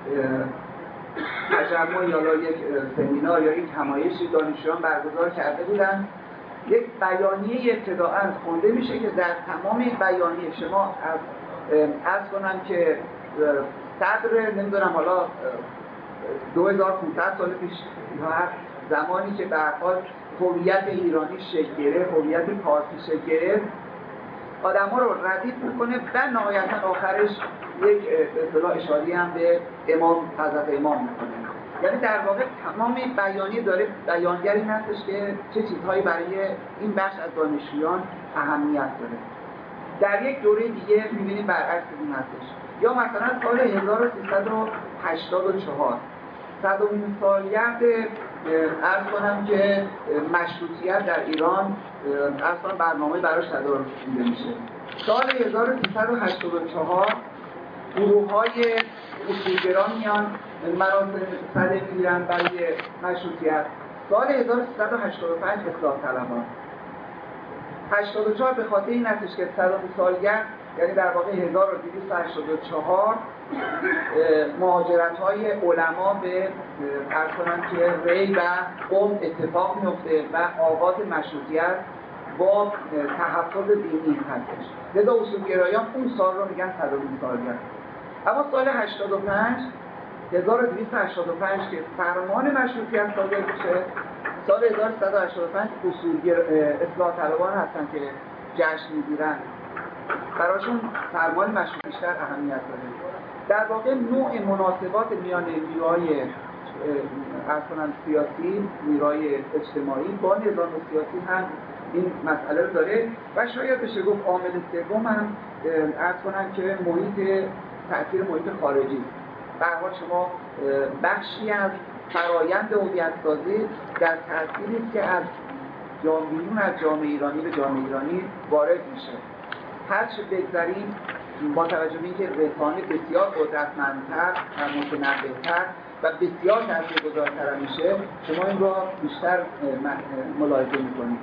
تجمع یا یک سمینار یا یک همایشی دانشجویان برگزار کرده بودن. یک بیانیه ابتداءً خونده میشه که در تمام این بیانیه شما از عرض کنم که صدر نمیدونم حالا دو هزار و پانصد سال پیش یا هر زمانی که به هر حال هویت ایرانی شکل گرفت، هویت پارسی شکل گرفت، آدم‌ها رو ردیف میکنه و نهایتاً آخرش یک به اصطلاح اشاری هم به امام حضرت امام میکنه. یعنی در واقع تمام بیانیه داره بیانگر این هستش که چه چیزهایی برای این بخش از دانشجویان اهمیت داره. در یک دوره دیگه می‌بینیم برعکس این هستش. یا مثلا سال هزار و سیصد و هشتاد و چهار صدمین سالگرد عرض کنم که مشروطیت در ایران عرض کنم برنامه براش تدارک دیده میشه. سال هزار و سیصد و هشتاد و چهار گروه‌های اصولگرا میان مراسم صدر میگیرن برای مشروطیت. سال هزار و سیصد و هشتاد و پنج اصلاح طلبان. هشتاد و چهار به خاطر این هستش که صدمین سالگرد یعنی در واقع هزار و دویست و هشتاد و چهار مهاجرت‌های علما به عرض کنم که ری و قم اتفاق میفته و آغاز مشروطیت با تحفظ دینی هستش. لذا اصولگرایان اون سال رو میگن صدمین سالگرد. اما سال هشتاد و پنج هزار و دویست و هشتاد و پنج که فرمان مشروطیت صادر میشه، سال هزار و سیصد و هشتاد و پنج اصولگر اصلاح طلبان هستن که جشن میگیرن. براشون فرمان مشروطیت بیشتر اهمیت داره. در واقع نوع مناسبات میان نیروهای عرض کنم سیاسی، نیروهای اجتماعی با نظام سیاسی هم این مسئله رو داره و شاید بشه گفت عامل سوم هم عرض کنم که محیط تأثیر محیط خارجی. به هر حال شما بخشی از فرایند هویت‌سازی در تأثیری است که از جامعیون از جامعه ایرانی به جامعه ایرانی وارد میشه. هر چه بگذاریم با توجه به اینکه رسانه بسیار قدرتمندتر و متنوع‌تر و بسیار تاثیرگذارتر میشه، شما این رو بیشتر ملاحظه میکنید.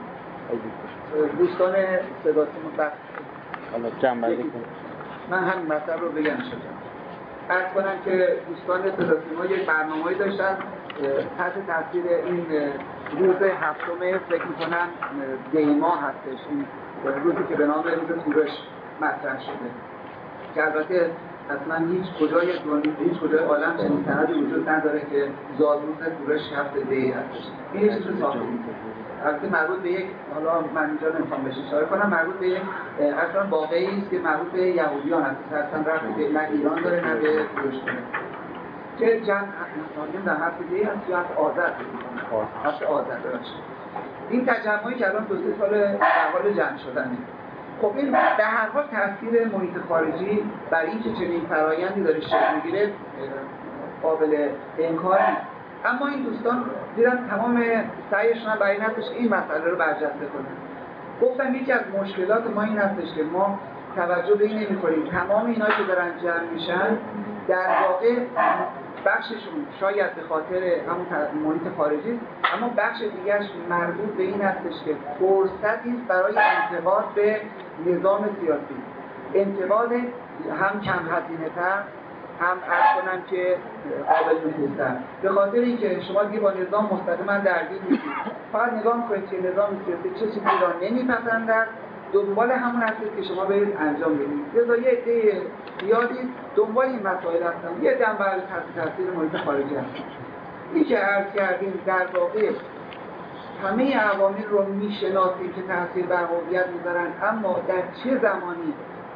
دوستان صداتون بخش حالا جمع بندی کنید. من همین مطلب رو بگم شدم. عرض کنم که دوستان صداسیما یک برنامه‌ای داشتن تحت تاثیر این روز هفتم فکر می‌کنم دی ماه هستش، این روزی که به نام روز کورش مطرح شده که البته اصلا هیچ کجای دنیا هیچ کجای عالم چنین سندی وجود نداره که زادروز کورش هفته دی هستش. این چیز ساخته البته مربوط به یک، حالا من اینجا نمیخوام بهش اشاره کنم، مربوط به یک اصلا واقعی است که مربوط به یهودیان هست، اصلا رفت به نه ایران داره نه به کوروش داره که جمع نمیدونم در هفته دی هست یا هفته آذر هفته آذر باشه. این تجمعی که الان دو سه سال در حال جمع شدنه. خب این به هر حال تاثیر محیط خارجی بر این که چنین فرایندی داره شکل میگیره قابل انکار نیست. اما این دوستان دیدن تمام سعیشون برای این هستش این مسئله رو برجسته کنن. گفتم یکی از مشکلات ما این هستش که ما توجه به این نمی‌کنیم تمام اینا که دارن جمع میشن در واقع بخششون شاید به خاطر همون محیط خارجی است، اما بخش دیگرش مربوط به این هستش که فرصتی است برای انتقاد به نظام سیاسی، انتقاد هم کم هزینه‌تر هم عرض کنم که قابل نفوذتر، به خاطر اینکه شما دیگه با نظام مستقیما درگیر نیستید، فقط نگاه می‌کنید که نظام سیاسی چه چیزی را نمی‌پسندد، دنبال همون هستید که شما برید انجام بدید. لذا یه عده زیادی دنبال این مسائل هستن، یه عده هم برای تحت تاثیر محیط خارجی هستن. این که عرض کردیم در واقع همه عوامل رو میشناسیم که تاثیر بر هویت میذارن، اما در چه زمانی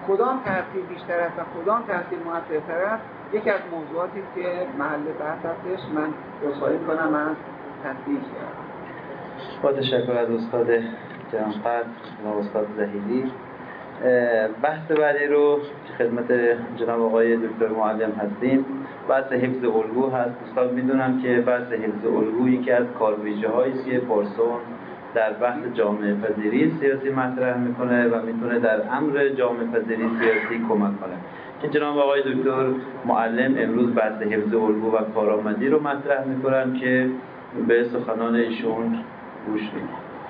کدام تأثیر بیشتر است و کدام تأثیر مؤثرتر است یکی از موضوعاتی است که محل بحث هستش. من عذرخواهی می‌کنم من تصحیح کردم. با تشکر از استاد جهانقدر و استاد زهیدی. بحث بعدی رو که خدمت جناب آقای دکتر معلم هستیم بحث حفظ الگو هست. دوستان میدونم که بحث حفظ الگو یکی از کارویژه‌هایی است که پارسون در بحث جامعه پذیری سیاسی مطرح میکنه و میتونه در امر جامعه پذیری سیاسی کمک کنه که جناب آقای دکتر معلم امروز بحث حفظ الگو و کارآمدی رو مطرح میکنن که به سخنان ایشون گوش بدید.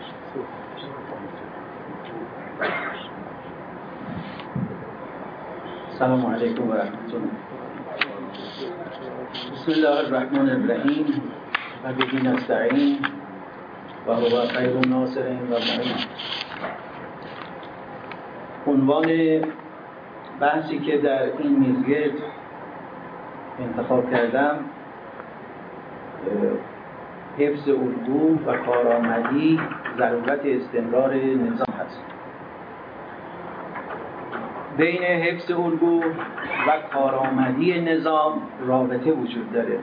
السلام علیکم و رحمت الله. بسم الله الرحمن الرحیم و به نستعین و هو خیر الناصرین و معین. عنوان بحثی که در این میزگرد انتخاب کردم حفظ الگو و کارآمدی ضرورت استمرار نظام هست. بین حفظ الگو و کارآمدی نظام رابطه وجود داره.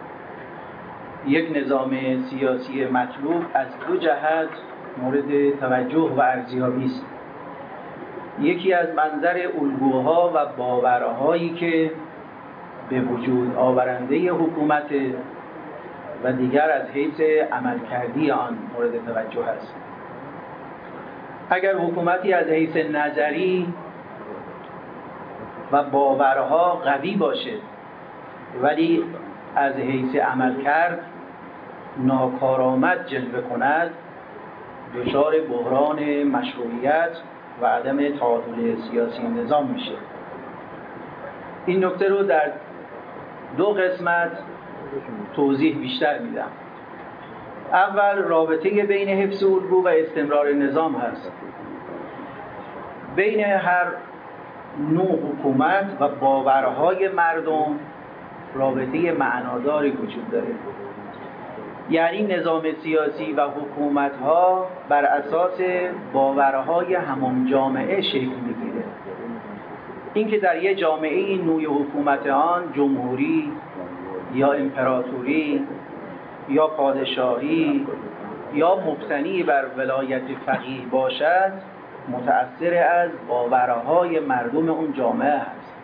یک نظام سیاسی مطلوب از دو جهت مورد توجه و ارزیابی است. یکی از منظر الگوها و باورهایی که به وجود آورنده حکومت و دیگر از حیث عملکردی آن مورد توجه است. اگر حکومتی از حیث نظری و باورها قوی باشه ولی از حیث عملکرد ناکارآمد جلوه کند دچار بحران مشروعیت و عدم تعادل سیاسی نظام میشه. این نکته رو در دو قسمت توضیح بیشتر میدم. اول رابطه بین حفظ الگو و استمرار نظام هست. بین هر نوع حکومت و باورهای مردم رابطه معناداری وجود داره. یعنی نظام سیاسی و حکومت‌ها بر اساس باورهای همان جامعه شکل می‌گیره. اینکه در یک جامعه نوع حکومت آن جمهوری یا امپراتوری یا پادشاهی یا مبتنی بر ولایت فقیه باشد متأثر از باورهای مردم اون جامعه است.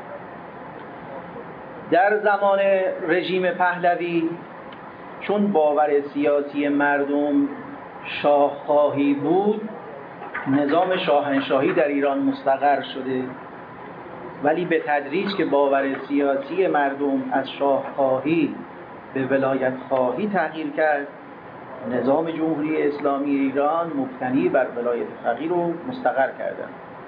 در زمان رژیم پهلوی چون باور سیاسی مردم شاهخواهی بود نظام شاهنشاهی در ایران مستقر شده، ولی به تدریج که باور سیاسی مردم از شاهخواهی به ولایت خواهی تغییر کرد نظام جمهوری اسلامی ایران مبتنی بر ولایت فقیه رو مستقر کردند.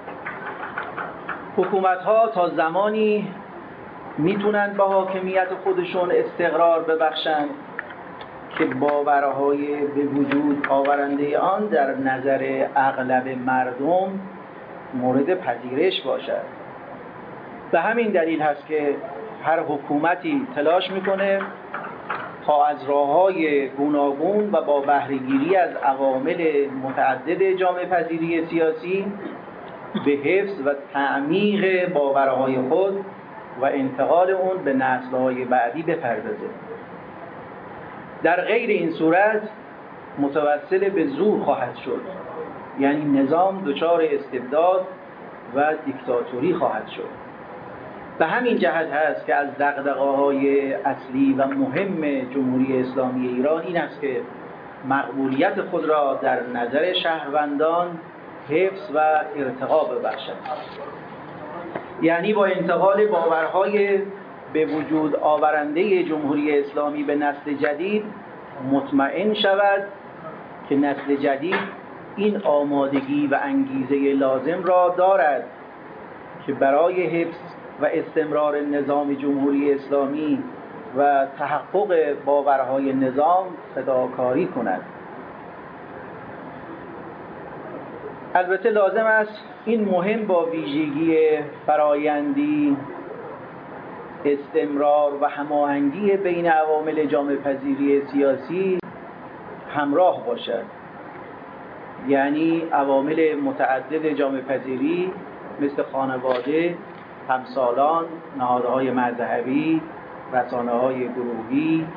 حکومت‌ها تا زمانی میتونن به حاکمیت خودشون استقرار ببخشند که باورهای به وجود آورنده آن در نظر اغلب مردم مورد پذیرش باشد. به همین دلیل هست که هر حکومتی تلاش میکنه تا از راه‌های گوناگون و با بهره‌گیری از عوامل متعدد جامعه پذیری سیاسی به حفظ و تعمیق باورهای خود و انتقال اون به نسل‌های بعدی بپردازه. در غیر این صورت متوسل به زور خواهد شد، یعنی نظام دچار استبداد و دیکتاتوری خواهد شد. به همین جهت هست که از دغدغه‌های اصلی و مهم جمهوری اسلامی ایران این است که مقبولیت خود را در نظر شهروندان حفظ و ارتقا ببخشد. یعنی با انتقال باورهای به وجود آورنده جمهوری اسلامی به نسل جدید مطمئن شود که نسل جدید این آمادگی و انگیزه لازم را دارد که برای حفظ و استمرار نظام جمهوری اسلامی و تحقق باورهای نظام فداکاری کند. البته لازم است این مهم با ویژگی فرایندی استمرار و هماهنگی بین عوامل جامعه پذیری سیاسی همراه باشد. یعنی عوامل متعدد جامعه پذیری مثل خانواده، همسالان، نهادهای مذهبی، رسانه‌های گروهی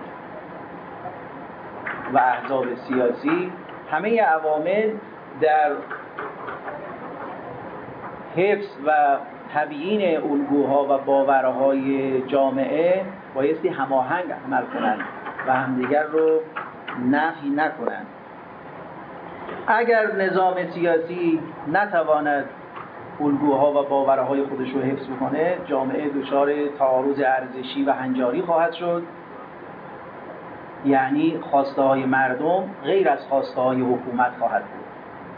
و احزاب سیاسی، همه عوامل در حفظ و تبیین الگوها و باورهای جامعه بایستی هماهنگ عمل کنند و همدیگر رو نفی نکنند. اگر نظام سیاسی نتواند الگوها و باورهای خودش رو حفظ بکنه، جامعه دچار تعارض ارزشی و هنجاری خواهد شد، یعنی خواسته های مردم غیر از خواسته های حکومت خواهد بود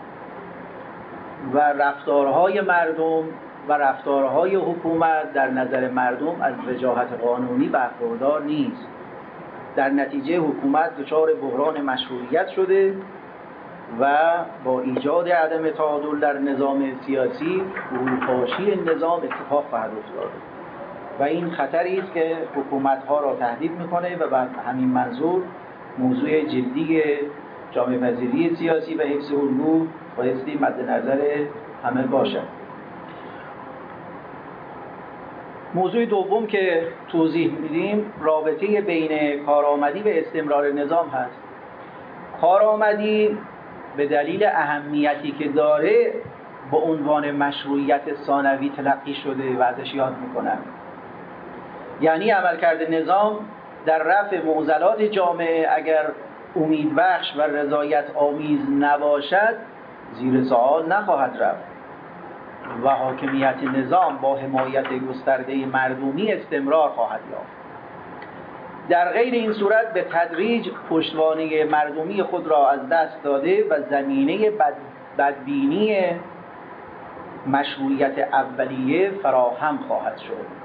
و رفتارهای مردم و رفتارهای حکومت در نظر مردم از وجاهت قانونی برخوردار نیست. در نتیجه حکومت دچار بحران مشروعیت شده و با ایجاد عدم تعادل در نظام سیاسی فروپاشی نظام اتفاق خواهد افتاد و این خطری است که حکومت‌ها را تهدید می‌کنه و به همین منظور موضوع جدی جامعه پذیری سیاسی و حفظ الگو بایستی مد نظر همه باشد. موضوع دوم که توضیح میدیم رابطه بین کارآمدی و استمرار نظام هست. کارآمدی به دلیل اهمیتی که داره با عنوان مشروعیت ثانوی تلقی شده و ازش یاد میکنن. یعنی عملکرد نظام در رفع معضلات جامعه اگر امیدبخش و رضایت آمیز نباشد زیر سوال نخواهد رفت و حاکمیت نظام با حمایت گسترده مردمی استمرار خواهد یافت. در غیر این صورت به تدریج پشتوانه مردمی خود را از دست داده و زمینه بد بدبینی مشروعیت اولیه فراهم خواهد شد.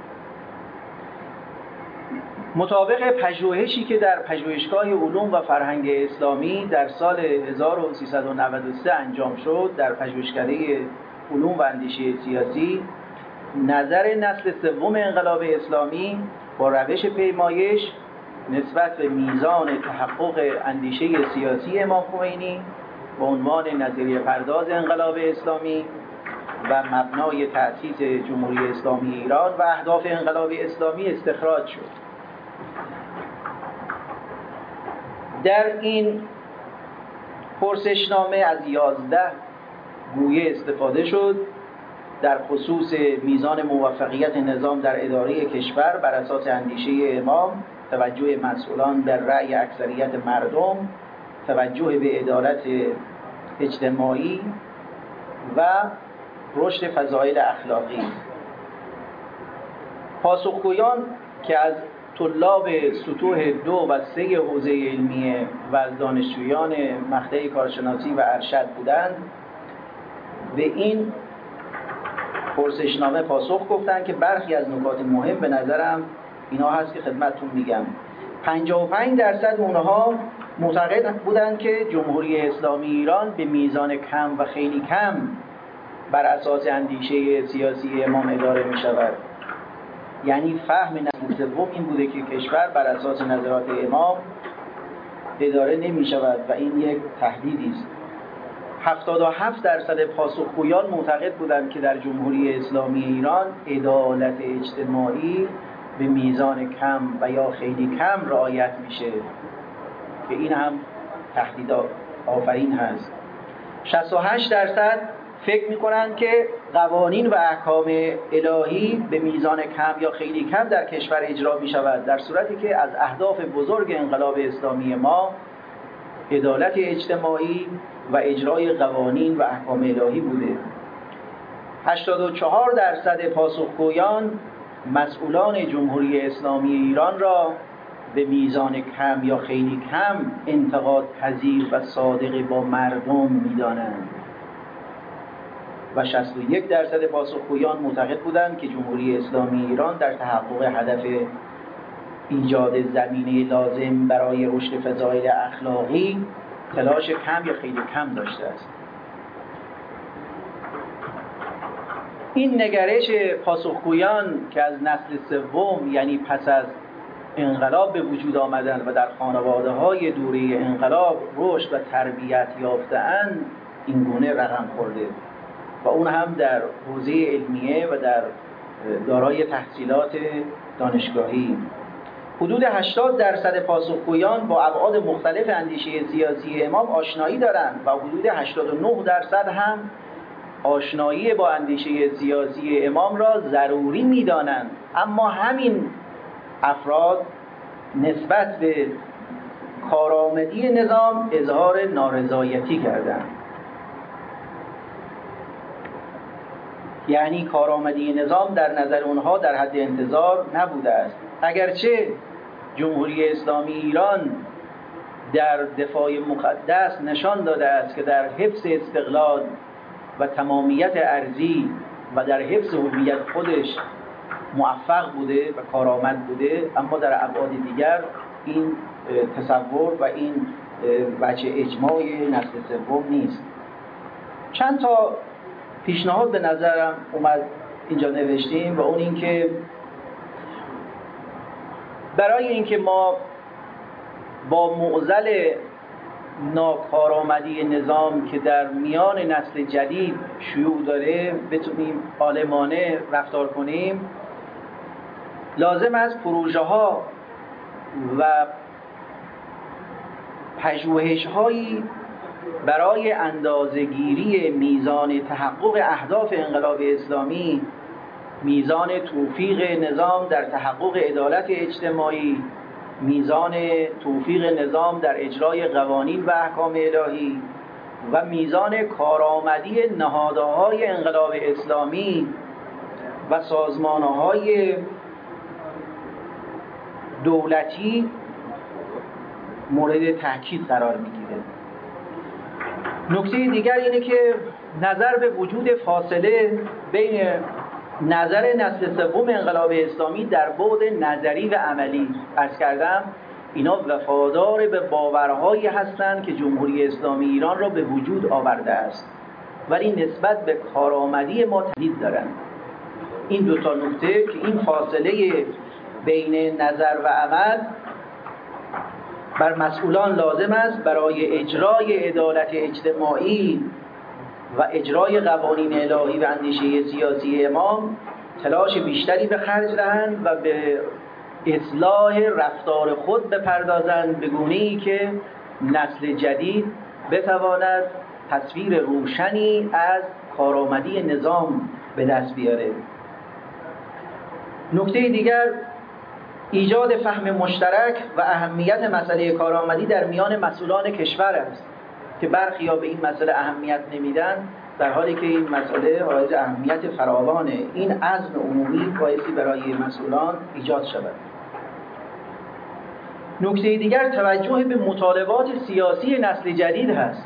مطابق پژوهشی که در پژوهشگاه علوم و فرهنگ اسلامی در سال هزار و سیصد و نود و سه انجام شد، در پژوهشکده علوم و اندیشه سیاسی، نظر نسل سوم انقلاب اسلامی با روش پیمایش نسبت به میزان تحقق اندیشه سیاسی امام خمینی به عنوان نظریه پرداز انقلاب اسلامی و مبنای تأسیس جمهوری اسلامی ایران و اهداف انقلاب اسلامی استخراج شد. در این پرسشنامه از یازده گویه استفاده شد در خصوص میزان موفقیت نظام در اداره کشور بر اساس اندیشه امام، توجه مسئولان به رأی اکثریت مردم، توجه به عدالت اجتماعی و رشد فضایل اخلاقی. پاسخگویان که از طلاب سطوح دو و سه حوزه علمیه و از دانشجویان مقطع کارشناسی و ارشد بودند به این پرسشنامه پاسخ گفتند که برخی از نکات مهم به نظرم اینا هست که خدمتتون میگم. پنجاه و پنج درصد اونها معتقد بودند که جمهوری اسلامی ایران به میزان کم و خیلی کم بر اساس اندیشه سیاسی امام اداره می شود. یعنی فهم نسل سوم این بوده که کشور بر اساس نظرات امام اداره نمی شود و این یک تهدیدی است. هفتاد و هفت درصد پاسخگویان معتقد بودند که در جمهوری اسلامی ایران عدالت اجتماعی به میزان کم و یا خیلی کم رعایت میشه که این هم تهدید آفرین هست. شصت و هشت درصد فکر میکنن که قوانین و احکام الهی به میزان کم یا خیلی کم در کشور اجرا میشود، در صورتی که از اهداف بزرگ انقلاب اسلامی ما عدالت اجتماعی و اجرای قوانین و احکام الهی بوده. هشتاد و چهار درصد پاسخگویان مسئولان جمهوری اسلامی ایران را به میزان کم یا خیلی کم انتقاد پذیر و صادق با مردم می‌دانند و شصت و یک درصد پاسخگویان معتقد بودند که جمهوری اسلامی ایران در تحقق هدف ایجاد زمینه لازم برای رشد فضایل اخلاقی تلاش کم یا خیلی کم داشته است. این نگرش پاسخگویان که از نسل سوم یعنی پس از انقلاب به وجود آمدند و در خانواده‌های دوره انقلاب رشد و تربیت یافته‌اند این گونه رقم خورده و اون هم در حوزه علمیه و در دارای تحصیلات دانشگاهی. حدود هشتاد درصد پاسخگویان با ابعاد مختلف اندیشه سیاسی امام آشنایی دارند و حدود هشتاد و نه درصد هم آشنایی با اندیشه سیاسی امام را ضروری می‌دانند. اما همین افراد نسبت به کارآمدی نظام اظهار نارضایتی کردند. یعنی کارآمدی نظام در نظر اونها در حد انتظار نبوده است. اگرچه جمهوری اسلامی ایران در دفاع مقدس نشان داده است که در حفظ استقلال و تمامیت ارضی و در حفظ هویت خودش موفق بوده و کارآمد بوده، اما در ابعاد دیگر این تصور و این وجه اجماع نسل سوم نیست. چند تا پیشنهاد به نظرم اومد اینجا نوشتیم و اون این که برای اینکه ما با معضل ناکارآمدی نظام که در میان نسل جدید شیوع داره بتونیم عالمانه رفتار کنیم، لازم است پروژه ها و پژوهش هایی برای اندازه‌گیری میزان تحقق اهداف انقلاب اسلامی، میزان توفیق نظام در تحقق عدالت اجتماعی، میزان توفیق نظام در اجرای قوانین و احکام الهی و میزان کارآمدی نهادهای انقلاب اسلامی و سازمانهای دولتی مورد تاکید قرار میگیره. نکته دیگر اینه که نظر به وجود فاصله بین نظر نسل سوم انقلاب اسلامی در بعد نظری و عملی، عرض کردم اینا وفادار به باورهایی هستند که جمهوری اسلامی ایران را به وجود آورده است، ولی نسبت به کارآمدی ما تردید دارند. این دو تا نکته که این فاصله بین نظر و عمل بر مسئولان لازم است برای اجرای عدالت اجتماعی و اجرای قوانین الهی و اندیشه سیاسی امام تلاش بیشتری به خرج دهند و به اصلاح رفتار خود بپردازند به گونه‌ای که نسل جدید بتواند تصویر روشنی از کارآمدی نظام به دست بیاره. نکته دیگر ایجاد فهم مشترک و اهمیت مسئله کارآمدی در میان مسئولان کشور است که برخی‌ها به این مسئله اهمیت نمیدن، در حالی که این مسئله حائز اهمیت فراوانه. این عزم عمومی بایستی برای مسئولان ایجاد شود. نکته دیگر توجه به مطالبات سیاسی نسل جدید هست.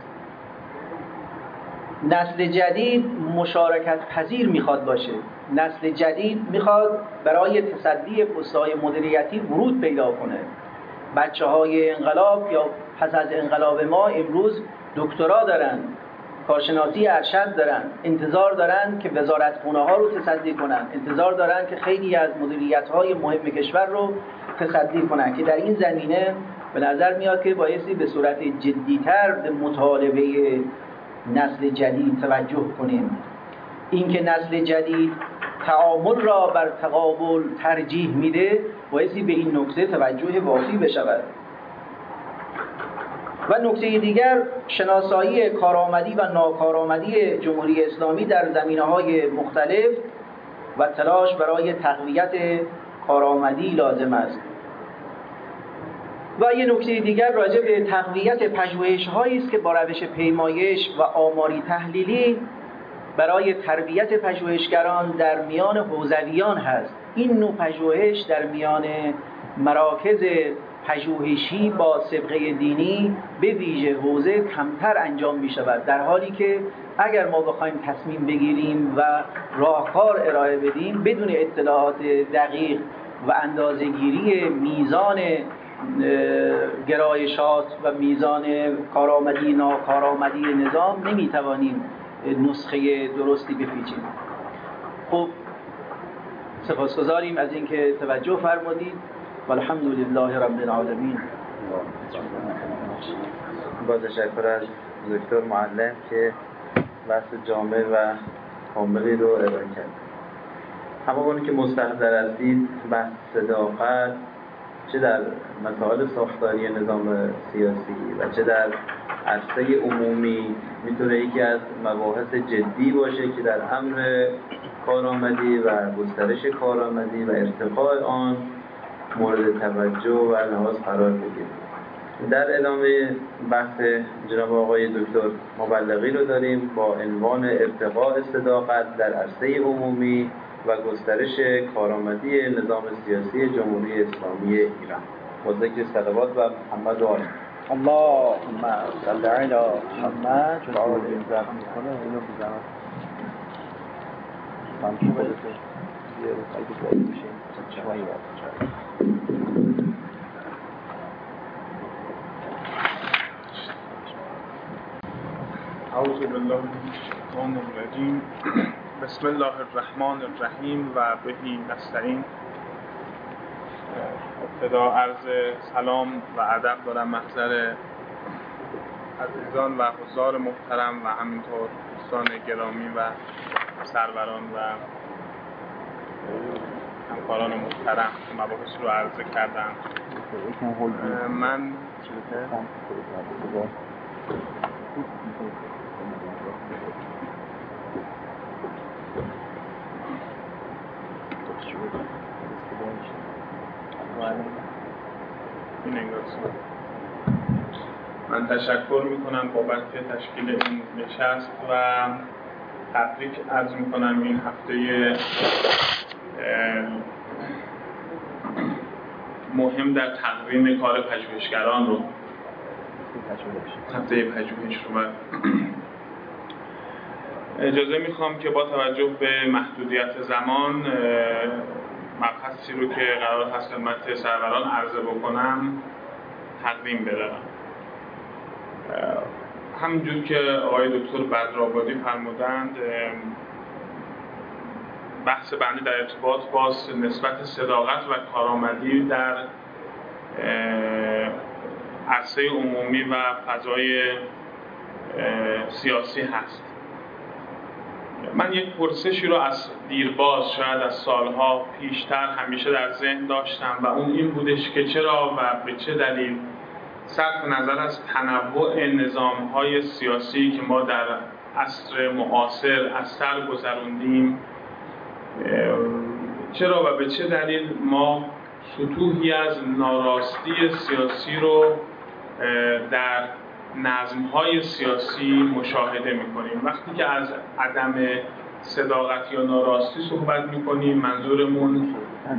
نسل جدید مشارکت پذیر میخواد باشه. نسل جدید میخواد برای تصدی پست‌های مدیریتی ورود پیدا کنه. بچه های انقلاب یا پس از انقلاب ما امروز دکترا دارن، کارشناسی ارشد دارن، انتظار دارن که وزارتخونه ها رو تصدی کنن، انتظار دارن که خیلی از مدیریت های مهم کشور رو تصدی کنن، که در این زمینه به نظر میاد که بایستی به صورت جدیتر به مطالبه نسل جدید توجه کنیم. اینکه نسل جدید تعامل را بر تقابل ترجیح میده بایستی به این نکته توجه وافی بشود. و نکته دیگر شناسایی کارآمدی و ناکارآمدی جمهوری اسلامی در زمینه‌های مختلف و تلاش برای تقویت کارآمدی لازم است. و یه نکته دیگر راجع به تقویت پژوهش‌هایی است که با روش پیمایش و آماری تحلیلی برای تربیت پژوهشگران در میان حوزویان هست. این نوع پژوهش در میان مراکز پژوهشی با سابقه دینی به ویژه حوزه کمتر انجام می شود، در حالی که اگر ما بخوایم تصمیم بگیریم و راهکار ارائه بدیم بدون اطلاعات دقیق و اندازه‌گیری میزان گرایشات و میزان کارآمدی ناکارآمدی نظام نمیتوانیم نسخه درستی بپیچیم. خب سپاسگزاریم از اینکه توجه فرمودید و الحمدلله رب العالمین. با تشکر از دکتر معلم که بحث جامع و کاملی رو ارائه کرد. همونی که مستحضر هستید بحث صداقت چه در مسائل ساختاری نظام سیاسی و چه در عرصه عمومی میتونه یکی از مباحث جدی باشه که در امر کارآمدی و گسترش کارآمدی و ارتقاء آن مورد توجه و لحاظ قرار بگیره. در ادامه بحث جناب آقای دکتر مبلغی رو داریم با عنوان ارتقاء صداقت در عرصه عمومی و گسترش کارآمدی نظام سیاسی جمهوری اسلامی ایران. با ذکر صلوات و محمد و آل اللهم صل علی محمد و آل اعوذ بالله من الشیطان الرجیم. بسم الله الرحمن الرحیم و بهی نستعین. ابتدا عرض سلام و ادب دارم محضر عزیزان و حضار محترم و همینطور دوستان گرامی و سروران و همکاران محترم مباحث رو عرضه کردم. من این انگارسی من تشکر میکنم بابت تشکیل این نشست و تبریک عرض میکنم این هفته مهم در تقویم کار پژوهشگران رو، هفته پژوهش رو. اجازه میخوام که با توجه به محدودیت زمان مبحثی رو که قرار هست خدمت سروران عرضه بکنم تقدیم بدارم. همینجور که آقای دکتر بدرآبادی فرمودند، بحث بنده در ارتباط با نسبت صداقت و کارآمدی در عرصه عمومی و فضای سیاسی هست. من یک پرسشی رو از دیرباز، شاید از سالها پیشتر، همیشه در ذهن داشتم و اون این بودش که چرا و به چه دلیل صرف نظر از تنوع نظام‌های سیاسی که ما در عصر معاصر از سر گذروندیم، چرا و به چه دلیل ما سطوحی از ناراستی سیاسی رو در نظم‌های سیاسی مشاهده می‌کنیم. وقتی که از عدم صداقت یا ناراستی صحبت می‌کنیم، منظورمون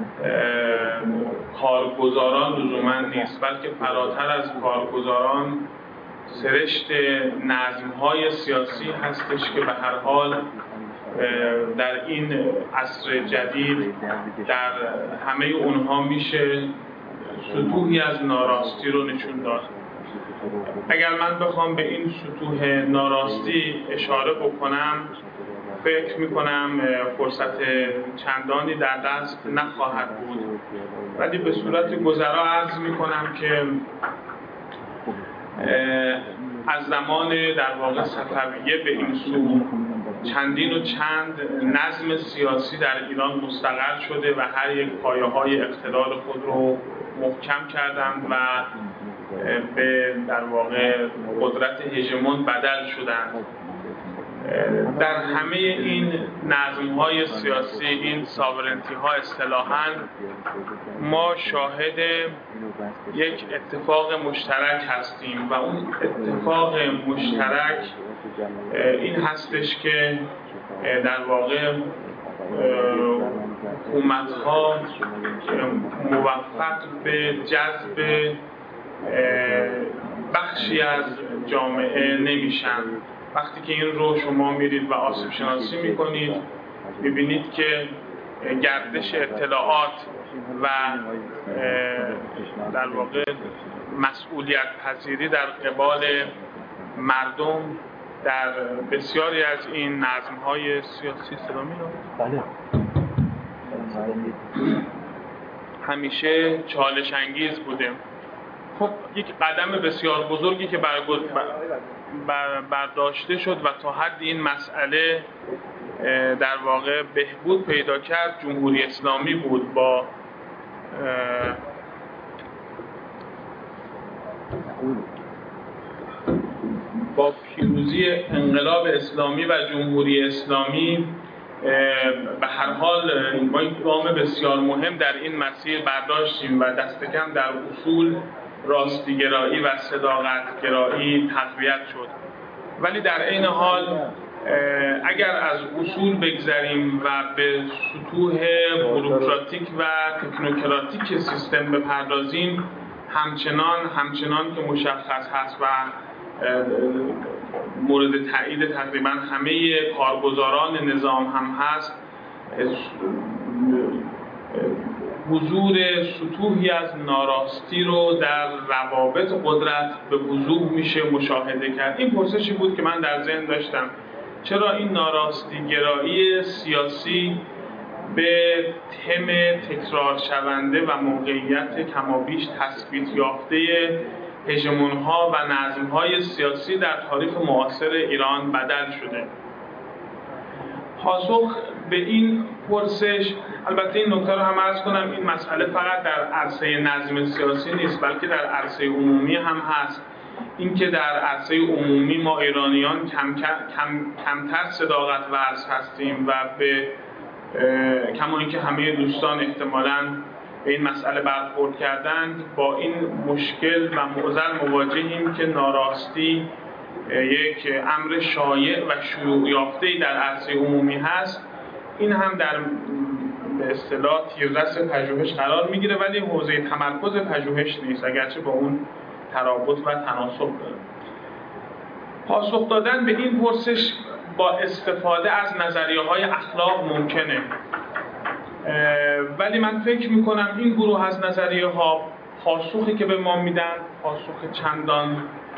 کارگزاران لزوما نیست، بلکه فراتر از کارگزاران سرشت نظم‌های سیاسی هستش که به هر حال در این عصر جدید در همه اونها میشه سطوحی از ناراستی رو نشون داد. اگر من بخوام به این سطوح ناراستی اشاره بکنم، فکر میکنم فرصت چندانی در دست نخواهد بود، ولی به صورت گذرا عرض میکنم که از زمان در واقع صفویه به این سو چندین و چند نظم سیاسی در ایران مستقر شده و هر یک پایه‌های اقتدار خود رو محکم کردند و به در واقع قدرت هژمون بدل شدند. در همه این نظم‌های سیاسی، این ساورنتی ها اصطلاحاً، ما شاهد یک اتفاق مشترک هستیم و اون اتفاق مشترک این هستش که در واقع حکومت‌ها موفق به جذب بخشی از جامعه نمیشن. وقتی که این رو شما میرید و آسیب شناسی میکنید، میبینید که گردش اطلاعات و در واقع مسئولیت پذیری در قبال مردم در بسیاری از این نظم‌های سیاسی سلامی رو بله همیشه چالش انگیز بوده. خب یک قدم بسیار بزرگی که برداشته شد و تا حد این مسئله در واقع بهبود پیدا کرد جمهوری اسلامی بود با با پیروزی انقلاب اسلامی و جمهوری اسلامی به هر حال ما یک گام بسیار مهم در این مسیر برداشتیم و دست کم در اصول راستیگرایی و صداقتگرایی تقویت شد. ولی در عین حال اگر از اصول بگذریم و به سطوح بوروکراتیک و تکنوکراتیک سیستم بپردازیم، همچنان همچنان که مشخص هست و مورد تایید تقریبا همه کارگزاران نظام هم هست، حضور سطوحی از ناراستی رو در روابط قدرت به وضوح میشه مشاهده کرد. این پرسشی بود که من در ذهن داشتم: چرا این ناراستی گرایی سیاسی به تم تکرار شونده و موقعیت کمابیش تثبیت یافته هژمون‌ها و نظم‌های سیاسی در تاریخ معاصر ایران بدل شده؟ پاسخ به این پرسش، البته این نکته رو هم عرض کنم، این مسئله فقط در عرصه نظم سیاسی نیست بلکه در عرصه عمومی هم هست. اینکه در عرصه عمومی ما ایرانیان کم کم کمتر صداقت ورز هستیم و به کما اینکه همه دوستان احتمالاً به این مسئله برخورد کردند، با این مشکل و معضل مواجهیم که ناراستی یک امر شایع و شیوع یافته‌ای در عرصه عمومی هست. این هم در به اصطلاح تیررس پژوهش قرار میگیره ولی حوزه تمرکز پژوهش نیست، اگرچه با اون ترابط و تناسب داره. پاسخ دادن به این پرسش با استفاده از نظریه‌های اخلاق ممکنه، ولی من فکر میکنم این گروه از نظریه ها پاسخی که به ما میدن پاسخ چندان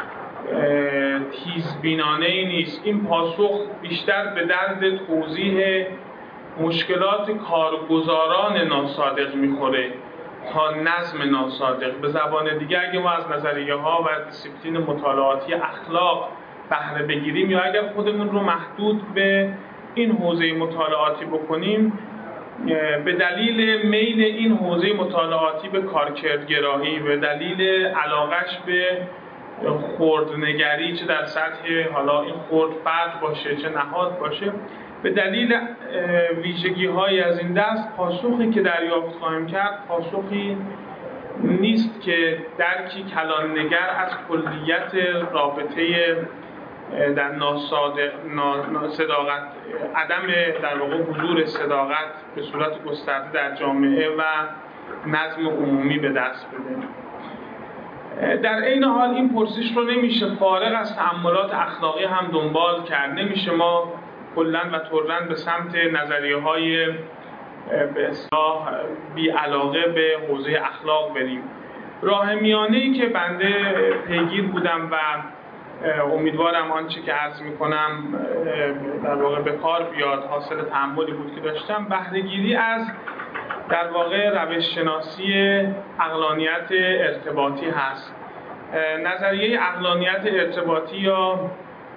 تیزبینانه ای نیست. این پاسخ بیشتر به درد توضیح مشکلات کارگزاران ناصادق میخوره تا نظم ناصادق. به زبان دیگه اگه ما از نظریه ها و دیسیپلین مطالعاتی اخلاق بهره بگیریم یا اگر خودمون رو محدود به این حوزه مطالعاتی بکنیم، به دلیل میل این حوزه مطالعاتی به کارکردگرایی، به دلیل علاقش به خردنگری، چه در سطح حالا این خرد فرد باشه چه نهاد باشه، به دلیل ویژگی های از این دست پاسخی که دریافت خواهیم کرد پاسخی نیست که درکی کلان‌نگر از کلیت رابطه در ناصادق صداقت، عدم در واقع حضور صداقت به صورت گسترده در جامعه و نظم عمومی به دست بده. در عین حال این پرسش رو نمیشه فارغ از تأملات اخلاقی هم دنبال کرد. نمیشه ما کلاً و طراً به سمت نظریه‌های به اصطلاح بی علاقه به حوزه اخلاق بریم. راه میانه‌ای که بنده پیگیر بودم و امیدوارم آنچه که عرض میکنم در واقع به کار بیاد، حاصل تأملی بود که داشتم، بهره‌گیری از در واقع روش شناسی عقلانیت ارتباطی هست. نظریه عقلانیت ارتباطی یا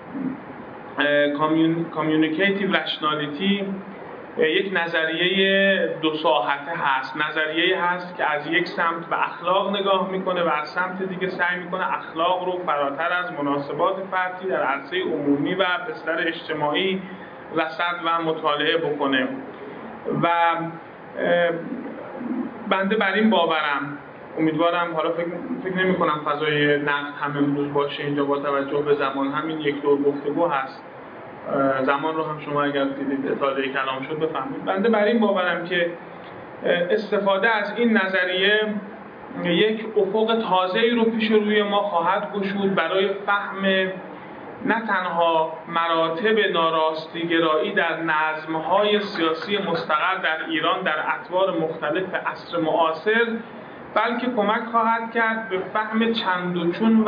کامیونیکیتیو رشنالیتی یک نظریه دو ساحته هست. نظریه هست که از یک سمت به اخلاق نگاه میکنه و از سمت دیگه سعی میکنه اخلاق رو فراتر از مناسبات فردی در عرصه عمومی و بستر اجتماعی رصد و مطالعه بکنه و بنده بر این باورم، امیدوارم، حالا فکر, فکر نمی کنم فضای نقد هم امروز باشه اینجا با توجه به زمان، همین یک دور گفتگو هست، زمان رو هم شما اگر دیدید اطلاعی کلام شد بفهمید. بنده بر این باورم که استفاده از این نظریه یک افق تازه‌ای رو پیش روی ما خواهد گشود برای فهم نه تنها مراتب ناراستی‌گرایی در نظم‌های سیاسی مستقر در ایران در اطوار مختلف عصر معاصر، بلکه کمک خواهد کرد به فهم چند و چون و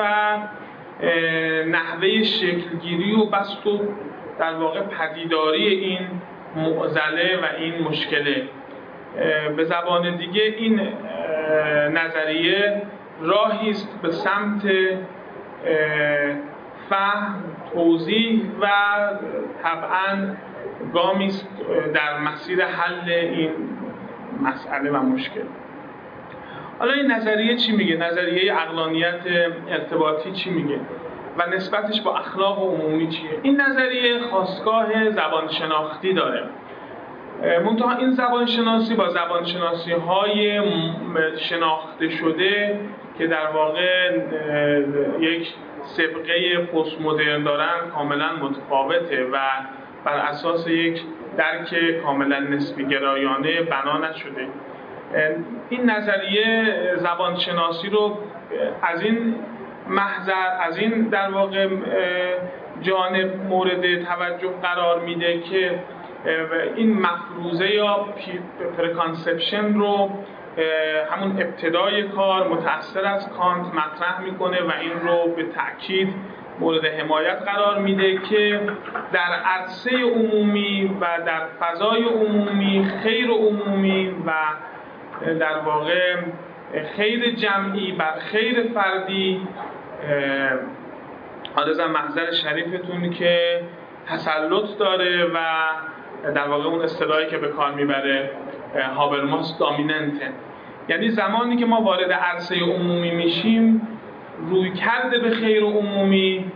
نحوه شکلگیری و بست و در واقع پدیداری این معضله و این مشکله. به زبان دیگه این نظریه راهی است به سمت فهم، توضیح و طبعاً گامی است در مسیر حل این مسئله و مشکل. حالا این نظریه چی میگه؟ نظریه عقلانیت ارتباطی چی میگه؟ و نسبتش با اخلاق عمومی چیه؟ این نظریه خاستگاه زبانشناختی داره. منتها این زبانشناسی با زبانشناسی های شناخته شده که در واقع یک سابقه پست مدرن دارن کاملا متفاوته و بر اساس یک درک کاملا نسبی گرایانه بنا نشده. این نظریه زبانشناسی رو از این محضر، از این در واقع جانب مورد توجه قرار میده که این مفروضه یا پرکانسپشن رو همون ابتدای کار متأثر از کانت مطرح میکنه و این رو به تأکید مورد حمایت قرار میده که در عرصه عمومی و در فضای عمومی خیر عمومی و در واقع خیر جمعی بر خیر فردی، آرزم محضر شریفتون که تسلط داره و در واقع اون اصطلاحی که به کار میبره هابرماس دامیننته. یعنی زمانی که ما وارد عرصه عمومی میشیم روی کرده به خیر عمومی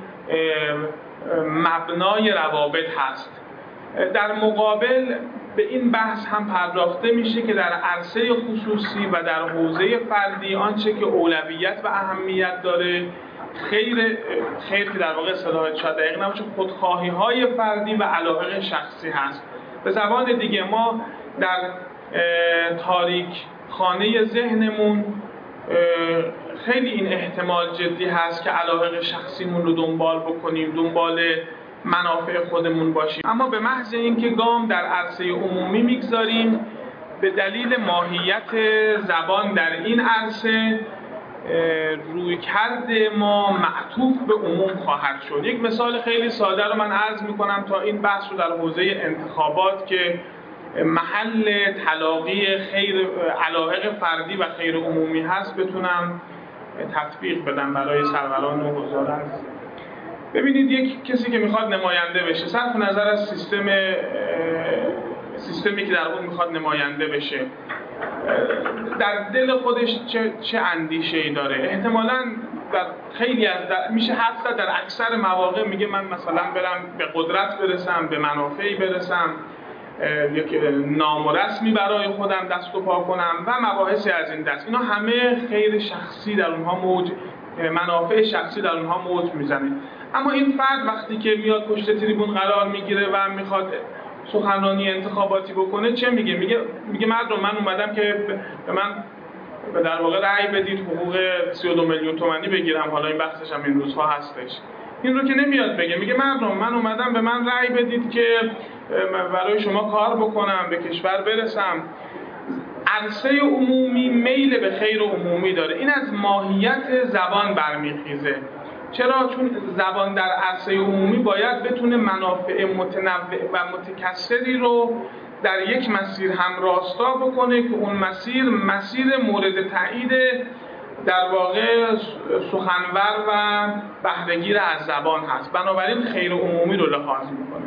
مبنای روابط هست. در مقابل به این بحث هم پرداخته میشه که در عرصه خصوصی و در حوزه فردی آنچه که اولویت و اهمیت داره خیر خیر که در واقع اصطلاح شاید دقیق نباشه خودخواهی های فردی و علایق شخصی هست. به زبان دیگه ما در تاریک خانه ذهنمون خیلی این احتمال جدی هست که علایق شخصیمون رو دنبال بکنیم، دنبال منافع خودمون باشیم، اما به محض اینکه گام در عرصه عمومی میگذاریم به دلیل ماهیت زبان در این عرصه روی کرده ما معطوف به عموم خواهد شد. یک مثال خیلی ساده رو من عرض میکنم تا این بحث رو در حوزه انتخابات که محل تلاقی خیر علایق فردی و خیر عمومی هست بتونم تطبیق بدم برای سروران و حضاران. ببینید یک کسی که میخواد نماینده بشه صرف نظر از سیستم سیستمی که در اون میخواد نماینده بشه در دل خودش چه, چه اندیشه‌ای داره. احتمالاً در خیلی از در میشه حد زد در اکثر مواقع میگه من مثلا برم به قدرت برسم، به منافعی برسم، یک نام و رسمی برای خودم دست و پا کنم و مباحثی از این دست. اینا همه خیر شخصی در اونها موج، منافع شخصی در اونها موج میزنه. اما این فرد وقتی که میاد پشت تریبون قرار میگیره و میخواد سخنرانی انتخاباتی بکنه چه میگه؟ میگه میگه مردم من اومدم که به من در واقع رأی بدید حقوق سی و دو میلیون تومانی بگیرم. حالا این بحثش هم این روزها هستش. این رو که نمیاد بگه، میگه مردم من اومدم به من رأی بدید که برای شما کار بکنم، به کشور برسم. عرصه عمومی میل به خیر عمومی داره. این از ماهیت زبان برمیخیزه. چرا؟ چون زبان در عرصه عمومی باید بتونه منافع متنوع و متکثری رو در یک مسیر هم راستا بکنه که اون مسیر مسیر مورد تایید در واقع سخنور و بهره‌گیر از زبان هست. بنابراین خیر عمومی رو لحاظ میکنه.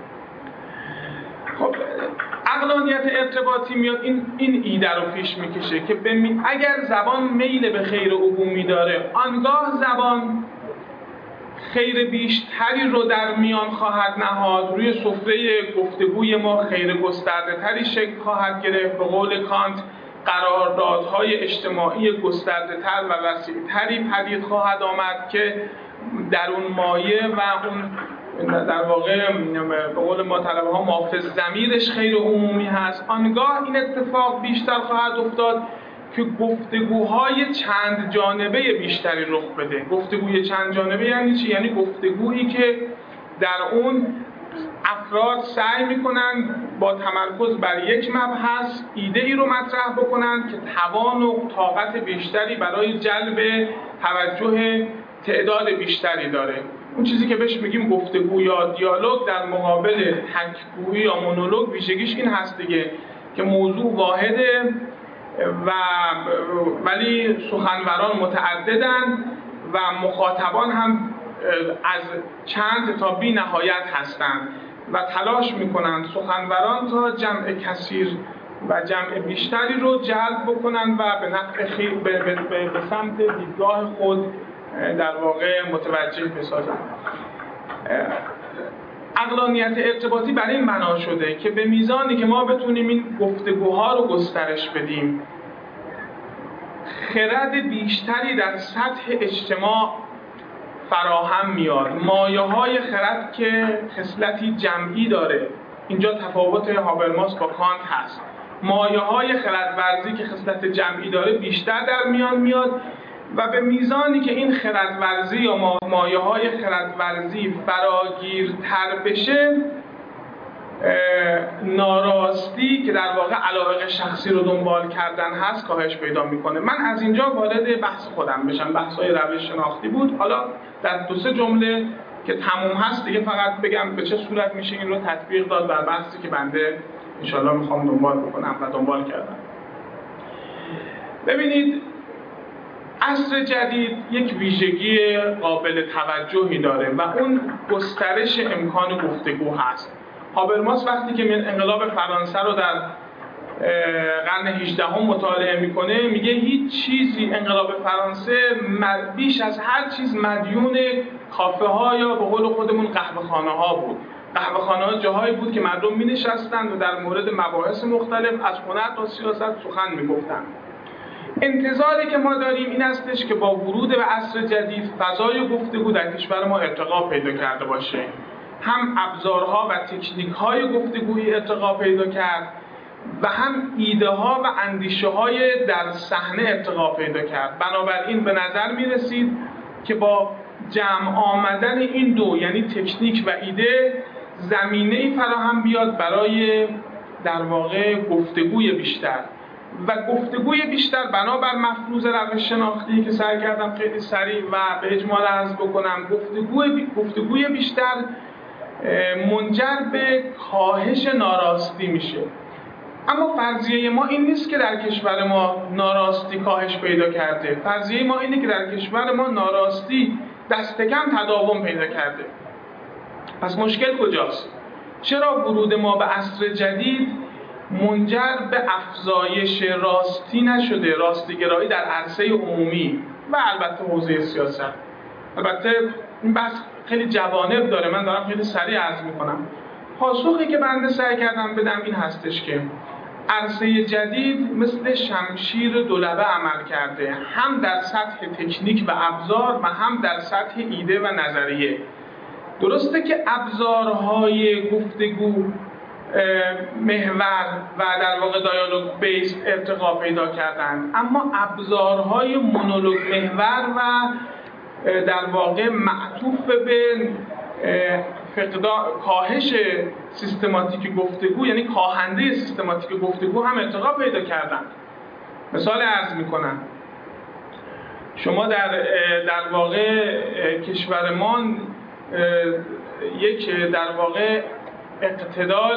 خب عقلانیت ارتباطی میاد این این ایده رو پیش میکشه که اگر زبان میل به خیر عمومی داره آنگاه زبان خیر بیشتری رو در میان خواهد نهاد، روی سفره گفتگوی ما خیر گسترده تری شکل خواهد گرفت. به قول کانت قراردادهای اجتماعی گسترده تر و وسیع تری پدید خواهد آمد که در اون مایه و اون در واقع به قول ما طلبه ها محافظ ضمیرش خیر عمومی هست. آنگاه این اتفاق بیشتر خواهد افتاد که گفتگوهای چند جانبه بیشتری رخ بده. گفتگوی چند جانبه یعنی چی؟ یعنی گفتگویی که در اون افراد سعی میکنن با تمرکز بر یک مبحث ایده ای رو مطرح بکنن که توان و طاقت بیشتری برای جلب توجه تعداد بیشتری داره. اون چیزی که بهش میگیم گفتگو یا دیالوگ در مقابل تکگویی یا مونولوگ ویژگیش این هست دیگه که موضوع واحده و ولی سخنوران متعددن و مخاطبان هم از چند تا بی نهایت هستند. و تلاش میکنند سخنوران تا جمع کثیر و جمع بیشتری رو جلب بکنن و به نفع خی... به... به... به... به سمت دیدگاه خود در واقع متوجه بسازن. عقلانیت ارتباطی برای این بنا شده که به میزانی که ما بتونیم این گفتگوها رو گسترش بدیم، خرد بیشتری در سطح اجتماع فراهم میاد. مایه های خرد که خصلتی جمعی داره، اینجا تفاوت هابرماس با کانت هست. مایه های خردورزی که خصلت جمعی داره بیشتر در میان میاد و به میزانی که این خردورزی یا مایه های خردورزی فراگیرتر بشه، ناراستی که در واقع علایق شخصی رو دنبال کردن هست کاهش پیدا میکنه. من از اینجا وارد بحث خودم بشم، بحث‌های روش شناختی بود. حالا در دو سه جمله که تموم هست دیگه فقط بگم به چه صورت میشه این رو تطبیق داد بر بحثی که بنده انشاءالله میخوام دنبال بکنم و دنبال کردم. ببینید، عصر جدید یک ویژگی قابل توجهی داره و اون گسترش امکان گفتگو هست. هابرماس وقتی که انقلاب فرانسه رو در قرن هجدهم مطالعه میکنه میگه هیچ چیزی انقلاب فرانسه بیش از هر چیز مدیون کافه ها یا به قول خودمون قهوه خانه ها بود. قهوه خانه ها جاهایی بود که مردم می نشستند و در مورد مباحث مختلف از هنر تا سیاست سخن می گفتند. انتظاری که ما داریم این استش که با ورود به عصر جدید فضای گفتگو در کشور ما ارتقا پیدا کرده باشه. هم ابزارها و تکنیک‌های گفتگویی ارتقا پیدا کرد و هم ایده ها و اندیشه های در صحنه ارتقا پیدا کرد. بنابراین به نظر می رسید که با جمع آمدن این دو، یعنی تکنیک و ایده، زمینه‌ای فراهم بیاد برای در واقع گفتگوی بیشتر و گفتگوی بیشتر بنابر مفروض روش شناختی که سعی کردم خیلی سریع و به اجمال عرض بکنم، گفتگوی گفتگوی بیشتر منجر به کاهش ناراستی میشه. اما فرضیه ما این نیست که در کشور ما ناراستی کاهش پیدا کرده. فرضیه ما اینه که در کشور ما ناراستی دست کم تداوم پیدا کرده. پس مشکل کجاست؟ چرا ورود ما به عصر جدید منجر به افزایش راستی نشده، راستیگرایی در عرصه عمومی و البته حوزه سیاست؟ البته این بحث خیلی جوانب داره، من دارم خیلی سریع عرض میکنم. پاسخی که بنده سعی کردم بدم این هستش که عرصه جدید مثل شمشیر دولبه عمل کرده، هم در سطح تکنیک و ابزار و هم در سطح ایده و نظریه. درسته که ابزارهای گفتگو محور و در واقع دیالوگ بیس ارتقا پیدا کردن، اما ابزارهای مونولوگ محور و در واقع معطوف به فقدان کاهش سیستماتیک گفتگو، یعنی کاهنده سیستماتیک گفتگو هم ارتقا پیدا کردن. مثال عرض میکنم، شما در در واقع کشور ما یک در واقع اقتدار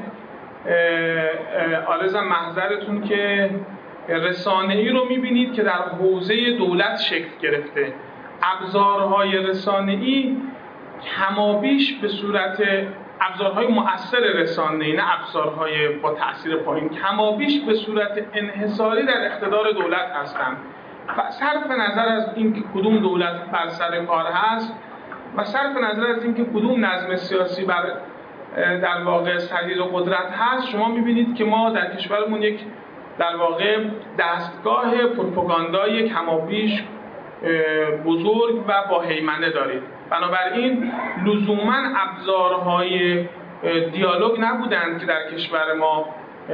آرزم محضرتون که رسانه‌ای رو میبینید که در حوزه دولت شکل گرفته. ابزارهای رسانه‌ای کمابیش به صورت ابزارهای مؤثر رسانه‌ای، نه ابزارهای با تأثیر پایین، کمابیش به صورت انحصاری در اقتدار دولت هستند. صرف نظر از اینکه کدوم دولت بر سر کار هست و صرف نظر از اینکه کدوم نظم سیاسی بر در واقع سریر قدرت هست، شما می‌بینید که ما در کشورمون یک در واقع دستگاه پروپاگاندای کمابیش بزرگ و با هیمنه دارید. بنابراین لزوماً ابزارهای دیالوگ نبودند که در کشور ما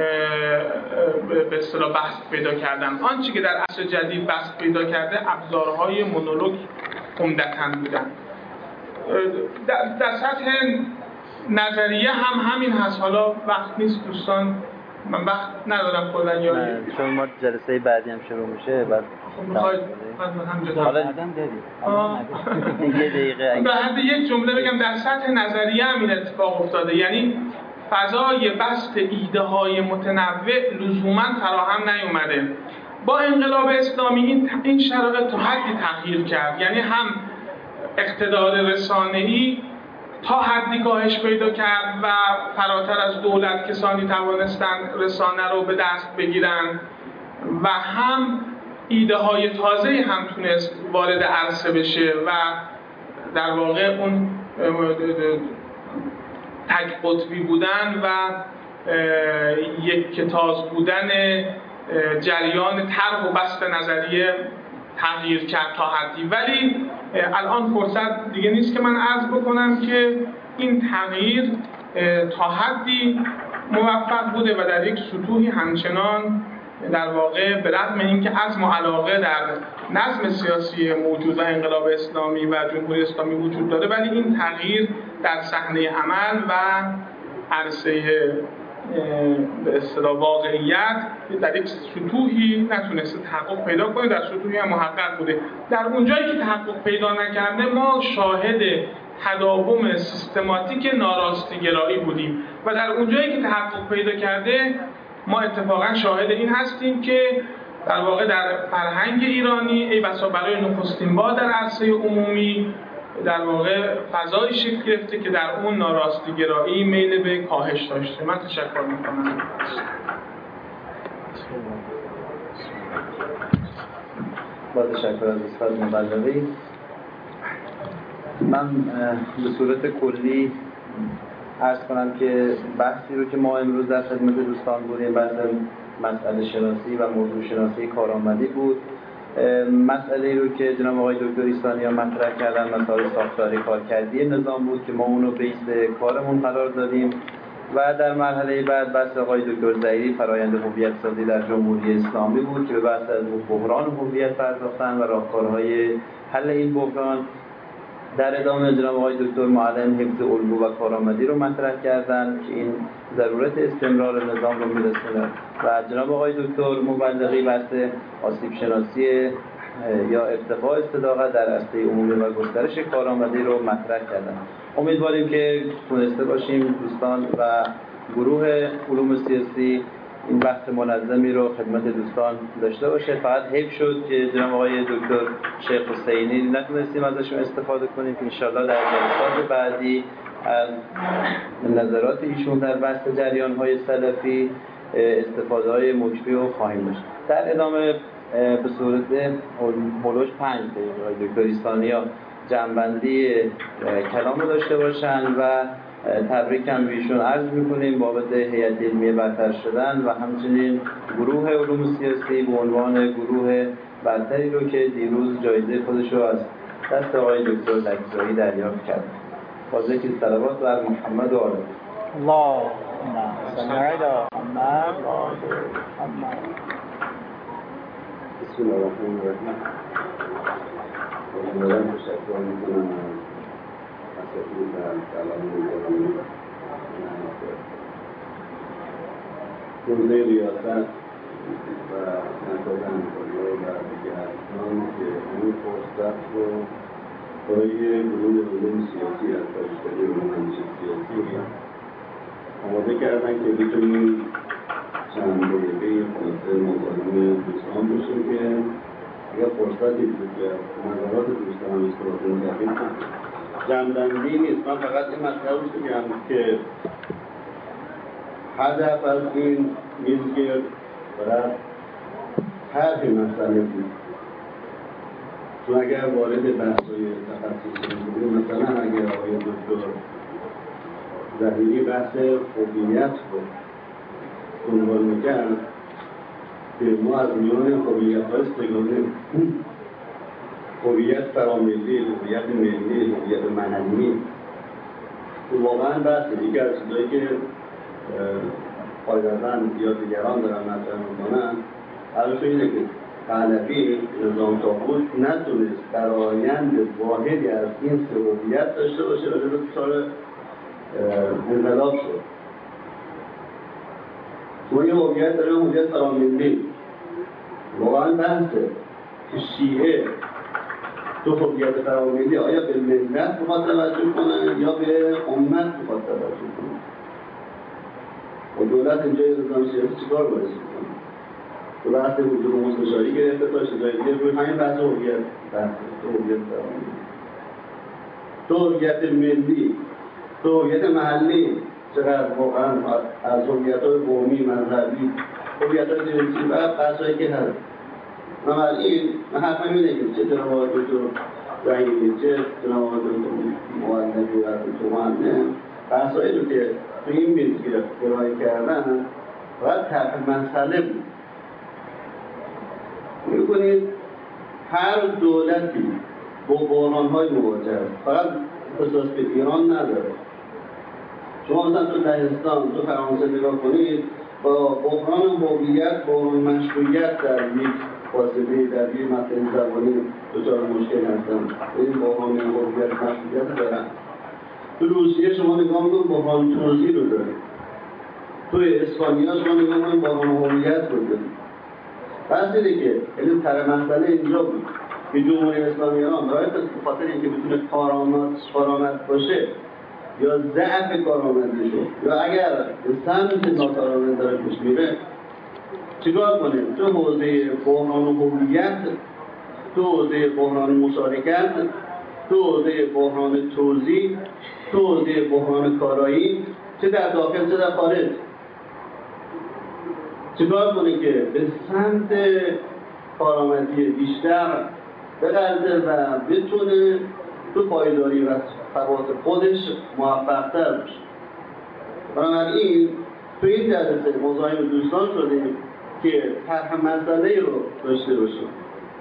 به اصطلاح بسط پیدا کردن. آنچه که در عصر جدید بسط پیدا کرده ابزارهای مونولوگ عمدتاً بودند. در, در سطح نظریه هم همین هست. حالا وقت نیست دوستان، من وقت ندارم کلا یا چون ما جلسه بعدی هم شروع میشه بعد میخواید همینجا حالا آدم دادید یه دقیقه به حد یک جمله بگم، در سطح نظریه هم این اتفاق افتاده، یعنی فضای بسط ایده های متنوع لزوما فراهم نیومده. با انقلاب اسلامی این این شرایط تا حدی تغییر کرد، یعنی هم اقتدار رسانه‌ای تا حدی کاهش پیدا کرد و فراتر از دولت کسانی توانستند رسانه رو به دست بگیرن و هم ایده های تازه هم تونست وارد عرصه بشه و در واقع اون تک قطبی بودن و یک کتاز بودن جریان طرح و بسط نظریه تغییر کرد تا حدی. ولی الان فرصت دیگه نیست که من عرض بکنم که این تغییر تا حدی موفق بوده و در یک سطوحی همچنان در واقع به رغم اینکه عزم و علاقه در نظم سیاسی موجود و انقلاب اسلامی و جمهوری اسلامی وجود داره، ولی این تغییر در صحنه عمل و عرصه به اصطلاح واقعیت در یک سطوحی نتونسته تحقق پیدا کنه، در سطوحی هم محقق بوده. در اونجایی که تحقق پیدا نکرده ما شاهد تداوم سیستماتیک ناراستی‌گرایی بودیم و در اونجایی که تحقق پیدا کرده ما اتفاقا شاهد این هستیم که در واقع در فرهنگ ایرانی ای بسا برای نخستین بار در عرصه عمومی در واقع فضای شکل گرفته که در اون ناراستی‌گرایی میل به کاهش داشته. من تشکر میکنم. با تشکر از استاد مبلغی. من به صورت کلی عرض کنم که بحثی رو که ما امروز در خدمت دوستان بودیم بحث مسئله شناسی و موضوع شناسی کارآمدی بود. مسئله رو که جناب آقای دکتر ایستانیان مطرح کردن مسائل ساختاری کارکردی نظام بود که ما اون رو بیس کارمون قرار دادیم و در مرحله بعد بحث آقای دکتر ظهیری فرآیند هویت سازی در جمهوری اسلامی بود که به بحث از بحران هویت پرداختن و راهکارهای حل این بحران. در ادامه جناب آقای دکتر معلم حفظ الگو و کارآمدی رو مطرح کردن که این ضرورت استمرار نظام رو میرسونه و جناب آقای دکتر مبلغی بحث آسیب شناسی یا ارتقاء صداقت در عرصه عمومی و گسترش کارآمدی رو مطرح کردن. امیدواریم که تونسته باشیم دوستان و گروه علوم سیاسی این بحث منظمی رو خدمت دوستان داشته باشه. فقط حیف شد که جناب آقای دکتر شیخ حسینی نتونستیم ازشون استفاده کنیم که انشاءالله در جلسات بعدی از نظرات ایشون در بحث جریان‌های سلفی استفاده های مکفی رو خواهیم داشت. در ادامه به صورت هولوش پنج دقیقه دکتر ایستانیا جمع‌بندی کلام داشته باشن و تبریک هم بیشون عرض میکنیم بابت هیئت علمی برتر شدن و همچنین گروه علوم سیاسی به عنوان گروه برتری رو که دیروز جایزه خودش رو از دست آقای دکتر لکزایی دریافت کرد. با ذکر صلوات بر محمد و آل اللهم صل علی محمد و آل محمد. بسم الله الرحمن الرحیم. من تشکر میکنم اساتید و کلام حوزه ریاست و مرکز همکاری و دیگران که این فرصت رو برای گروه علوم سیاسی از دانشگاه علوم هندسه سیاسی آماده کردن که بتونیم چند دقیقه خلاصه مکالمه دوستان باشیم که اگر فرصتی بود که نظرات دوستان هم استفاده کردیم جمع‌بندی نیست. من فقط این مطلب رو بگم که هدف از این میزگرد برای طرح مسئله بود، چون اگر وارد بحث‌های تخصصی بودیم مثلا اگر آقای دکتر ظهیری بحث هویت رو دنبال می‌کرد که ما از میان هویت‌ها استفاده هویت فراملی، هویت ملی، هویت معنوی واقعا بحث دیگه از چیزایی که قاعدتاً یا دیگران دارن مطرح میکنن. البته اینه که پهلوی نظام تاغوت نتونست فرآیند واحدی از این سه هویت داشته باشه و جلو دچار انقلاب شد. ما یه هویت داریم، هویت فراملی. واقعا بحثه که شیعه تو هویت فراملی آیا به ملت میخواد توجه کنن یا به امت میخواد توجه کنن؟ و دولت اینجا نظام سیاسی چیکار باید کنه؟ تو بحث وجود مستشاری گرفته تا چیزای دیگه روی همین بحث هویت بحث تو هویت فراملی. تو هویت ملی تو هویت محلی چقدر واقعا از هویت‌های قومی، مذهبی، هویت‌های جنسی و بحث‌هایی که هست. بنابراین من حرفم اینه که چه جناب آقای دکتر رحیمی، چه جناب آقای دکتر مولوی و دکتر معلم بحث‌هایی رو که تو این میز ارائه کردن باید طرح مسئله بود. می‌کنید هر دولتی با بحران‌های مواجه است، فقط احساس به ایران نداره. شما مثلا تو لهستان، تو فرانسه نگاه کنید، با بحران هویت، بحران مشروعیت در یک فاصله، در یک متن زبانی دچار مشکل هستن. این بحران هویت، مشروعیت دارن. تو روسیه شما نگاه می‌کنید بحران توزیع رو داره. تو اسپانیا شما نگاه می‌کنید بحران هویت رو داره. پس دیگه که این طرح مسئله اینجا بود که جمهوری اسلامی ایران برای به خاطر اینکه بتونه کارآمد کارآمد باشه یا ضعف کارآمدی شد یا اگر به سمت ناکارآمد داره پیش میره چیکار کنه؟ تو حوزه بحران هویت، تو حوزه بحران مشارکت، تو حوزه بحران توزیع، تو حوزه بحران کارایی، چه در داخل چه در خارج، چیکار کنه که به سمت کارآمدی بیشتر بغرده و بتونه تو پایداری و ثبات خودش موفق‌تر بشه. بنابراین تو این جلسه مزاحم دوستان شدیم که طرح مسئله رو داشته باشیم.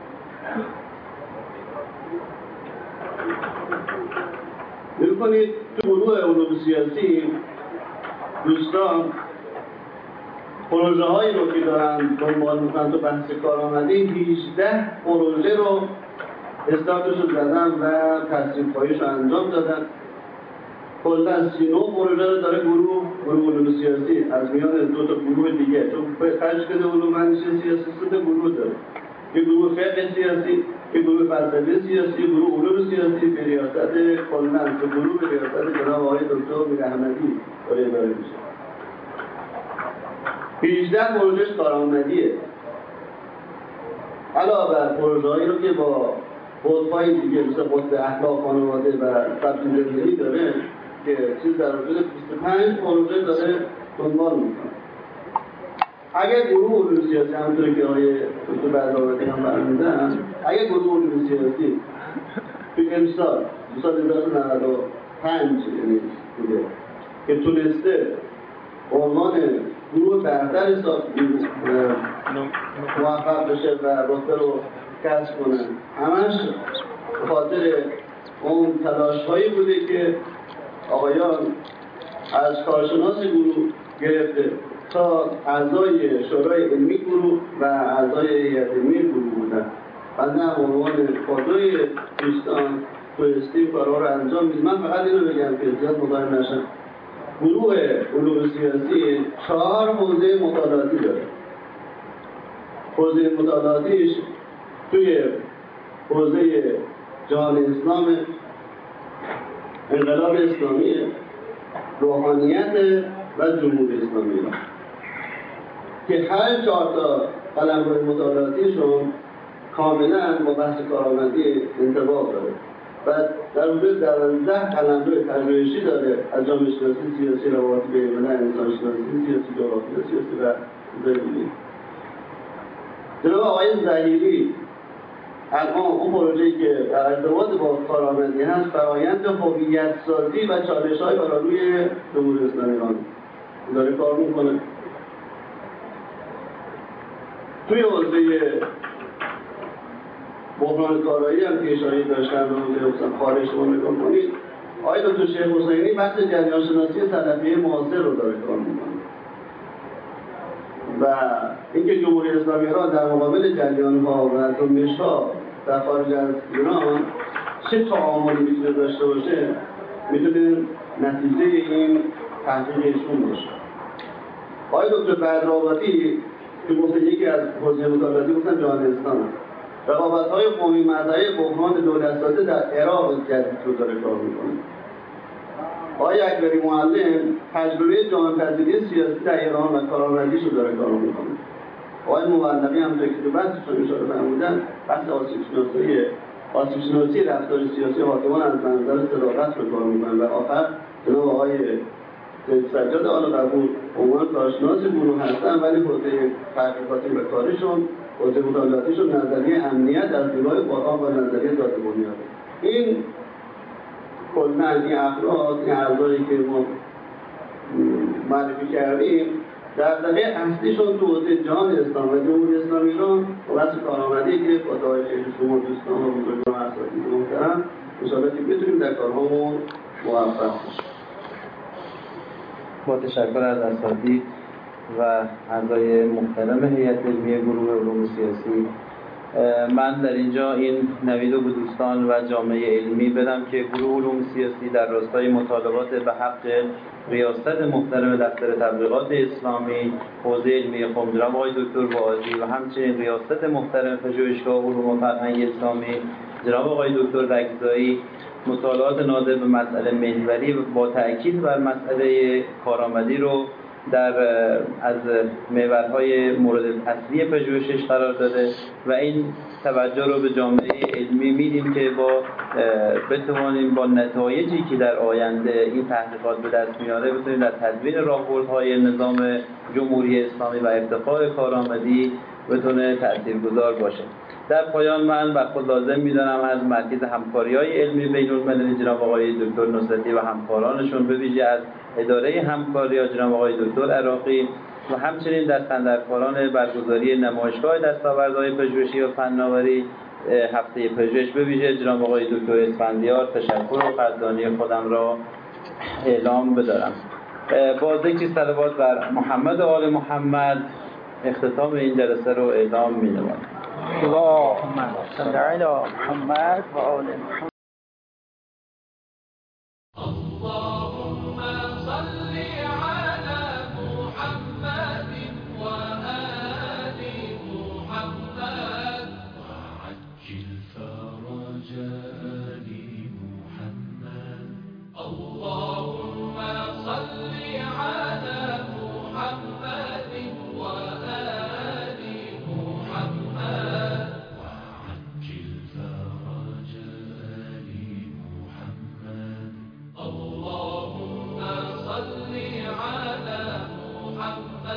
می‌کنید تو گروه علوم سیاسی دوستان پروژه هایی رو که دارن دنبال میکنن تو بحث کارآمدی هجده پروژه رو استارتش رو زدن و تصدیق پاییش رو انجام دادن. کلا سی و نه پروژه رو داره گروه گروه علوم سیاسی از میان دو تا گروه دیگه، چون تشکیل علوم اندیشه سیاسی سه تا گروه داره، یک گروه فقه سیاسی، یک گروه فلسفه سیاسی، یک گروه علوم سیاسی به ریاست کلا دو گروه به ریاست جناب آقای دکتر میر احمدی داره اداره میشه. هجده پروژهش کارآمدیه. علاوه بر پروژه‌هایی رو که با قطب‌های دیگه مثل قطب اخلاق، خانواده و سبک زندگی داره که چیز در حدود بیست و پنج پروژه داره دنبال میکنه. اگر گروه علوم سیاسی همونطوری که آقای دکتر بدراوتی هم فرمودن، اگر گروه علوم سیاسی تو امسال سال هزار و نهصد و نود و پنج یعنی بوده که تونسته عنوان گروه برتر حساب موفق بشه و رتبه رو کسب کنه، همش به خاطر اون تلاش هایی بوده که آقایان از کارشناس گروه گرفته تا اعضای شورای علمی گروه و اعضای هیئت علمی گروه بودن. بنده هم عنوان خودروی دوستان توستی کارها رو انجام میدم. من فقط اینو بگم که زیاد مزاحم نشم. گروه علوم سیاسی چهار حوزه مطالعاتی داره. حوزه مطالعاتیش توی حوزه جهان اسلام، انقلاب اسلامی، روحانیت و جمهوری اسلامی ایران که هر چهار تا قلمرو مطالعاتیشون کاملا با بحث کارآمدی انطباق داره و در حدود دوازده قلمرو پژوهشی داره از جامعه شناسی سیاسی، روابط بین‌الملل، انسان شناسی سیاسی، جغرافیا سیاسی و چیزای دیگه. جناب آقای ظهیری الان اون پروژه‌ای که در ارتباط با کارآمدی هست فرآیند هویت سازی و چالش‌های روی جمهوری اسلامی ایران داره کار میکنه. توی حوزه بحران کارایی هم که اشاره داشتن رو مثلا خارج رو نگاه کنید، آقای دکتر شیخ حسینی بحث جریان شناسی سلفیه معاصر رو داره کار میکنه و اینکه جمهوری اسلامی ایران در مقابل جریان‌ها و جنبش‌ها در خارج از ایران چه تعاملی میتونه داشته باشه، میتونه نتیجه این تحقیقشون باشه. آقای دکتر بدراوتی که گفته یکی از حوزه مطالعاتی گفتن جهان اسلام رقابت‌های قومی مذهبی بحران دولت‌سازی در عراق جدید رو داره کار میکنه. آقای اکبری معلم تجربه جامعه‌پذیری سیاسی در ایران و کارآمدیش رو داره کار میکنه. آقای مولوی هم که تو بحثشون اشاره فرمودن بحث آسیب‌شناسی آسیب‌شناسی رفتار سیاسی حاکمان از منظر صداقت رو کار میکنن و آخر جناب آقای سجاد آل قبول عنوان کارشناس گروه هستن، ولی حوزه تحقیقاتی و کارشون، حوزه مطالعاتیشون نظریه امنیت از دیدگاه قرآن و نظریه ذات بنیاده. این کلاً این افراد، این اعضایی که ما معرفی کردیم در دقیقه اصلیشون تو حوزه جهان اسلام و جمهوری اسلامی ایران و بحث کارآمدی که با توجه شما دوستان و بزرگان اساتید محترم انشاءالله که بتونیم در کارهامون موفق باشیم. با تشکر از اساتید و اعضای محترم هیئت علمی گروه علوم سیاسی، من در اینجا این نوید رو به دوستان و جامعه علمی بدم که گروه علوم سیاسی در راستای مطالبات به حق ریاست محترم دفتر تبلیغات اسلامی حوزه علمی قم جناب آقای دکتر وادی و همچنین ریاست محترم پژوهشگاه علوم و فرهنگ اسلامی جناب آقای دکتر رکزایی مطالعات ناظر به مسئله محوری و با تأکید بر مسئله کارآمدی رو در از محورهای مورد اصلی پژوهشش قرار داده و این توجه رو به جامعه علمی میدیم که با بتوانیم با نتایجی که در آینده این تحقیقات به دست میاره بتونیم در تدوین راهبردهای نظام جمهوری اسلامی و ارتقاء کارآمدی بتونه تاثیرگذار باشه. در پایان من بر خود لازم می‌دانم از مرکز همکاری‌های علمی بین‌المللی جناب آقای دکتر نصرتی و همکارانشون به ویژه از اداره همکاری جناب آقای دکتر عراقی و همچنین دستاندرکاران برگزاری نمایشگاه دستاوردهای پژوهشی و فناوری هفته پژوهش به ویژه جناب آقای دکتر اسفندیار تشکر و قدردانی خودم را اعلام بدارم. با ذکر صلوات بر محمد و آل محمد اختتام این جلسه رو اعلام می‌نمایم. اللهم صل علی محمد و آل محمد. اللهم صل على محمد وآل محمد وعجل فرج آل محمد. اللهم صل على محمد وآل محمد وعجل فرج آل محمد. اللهم صل على محمد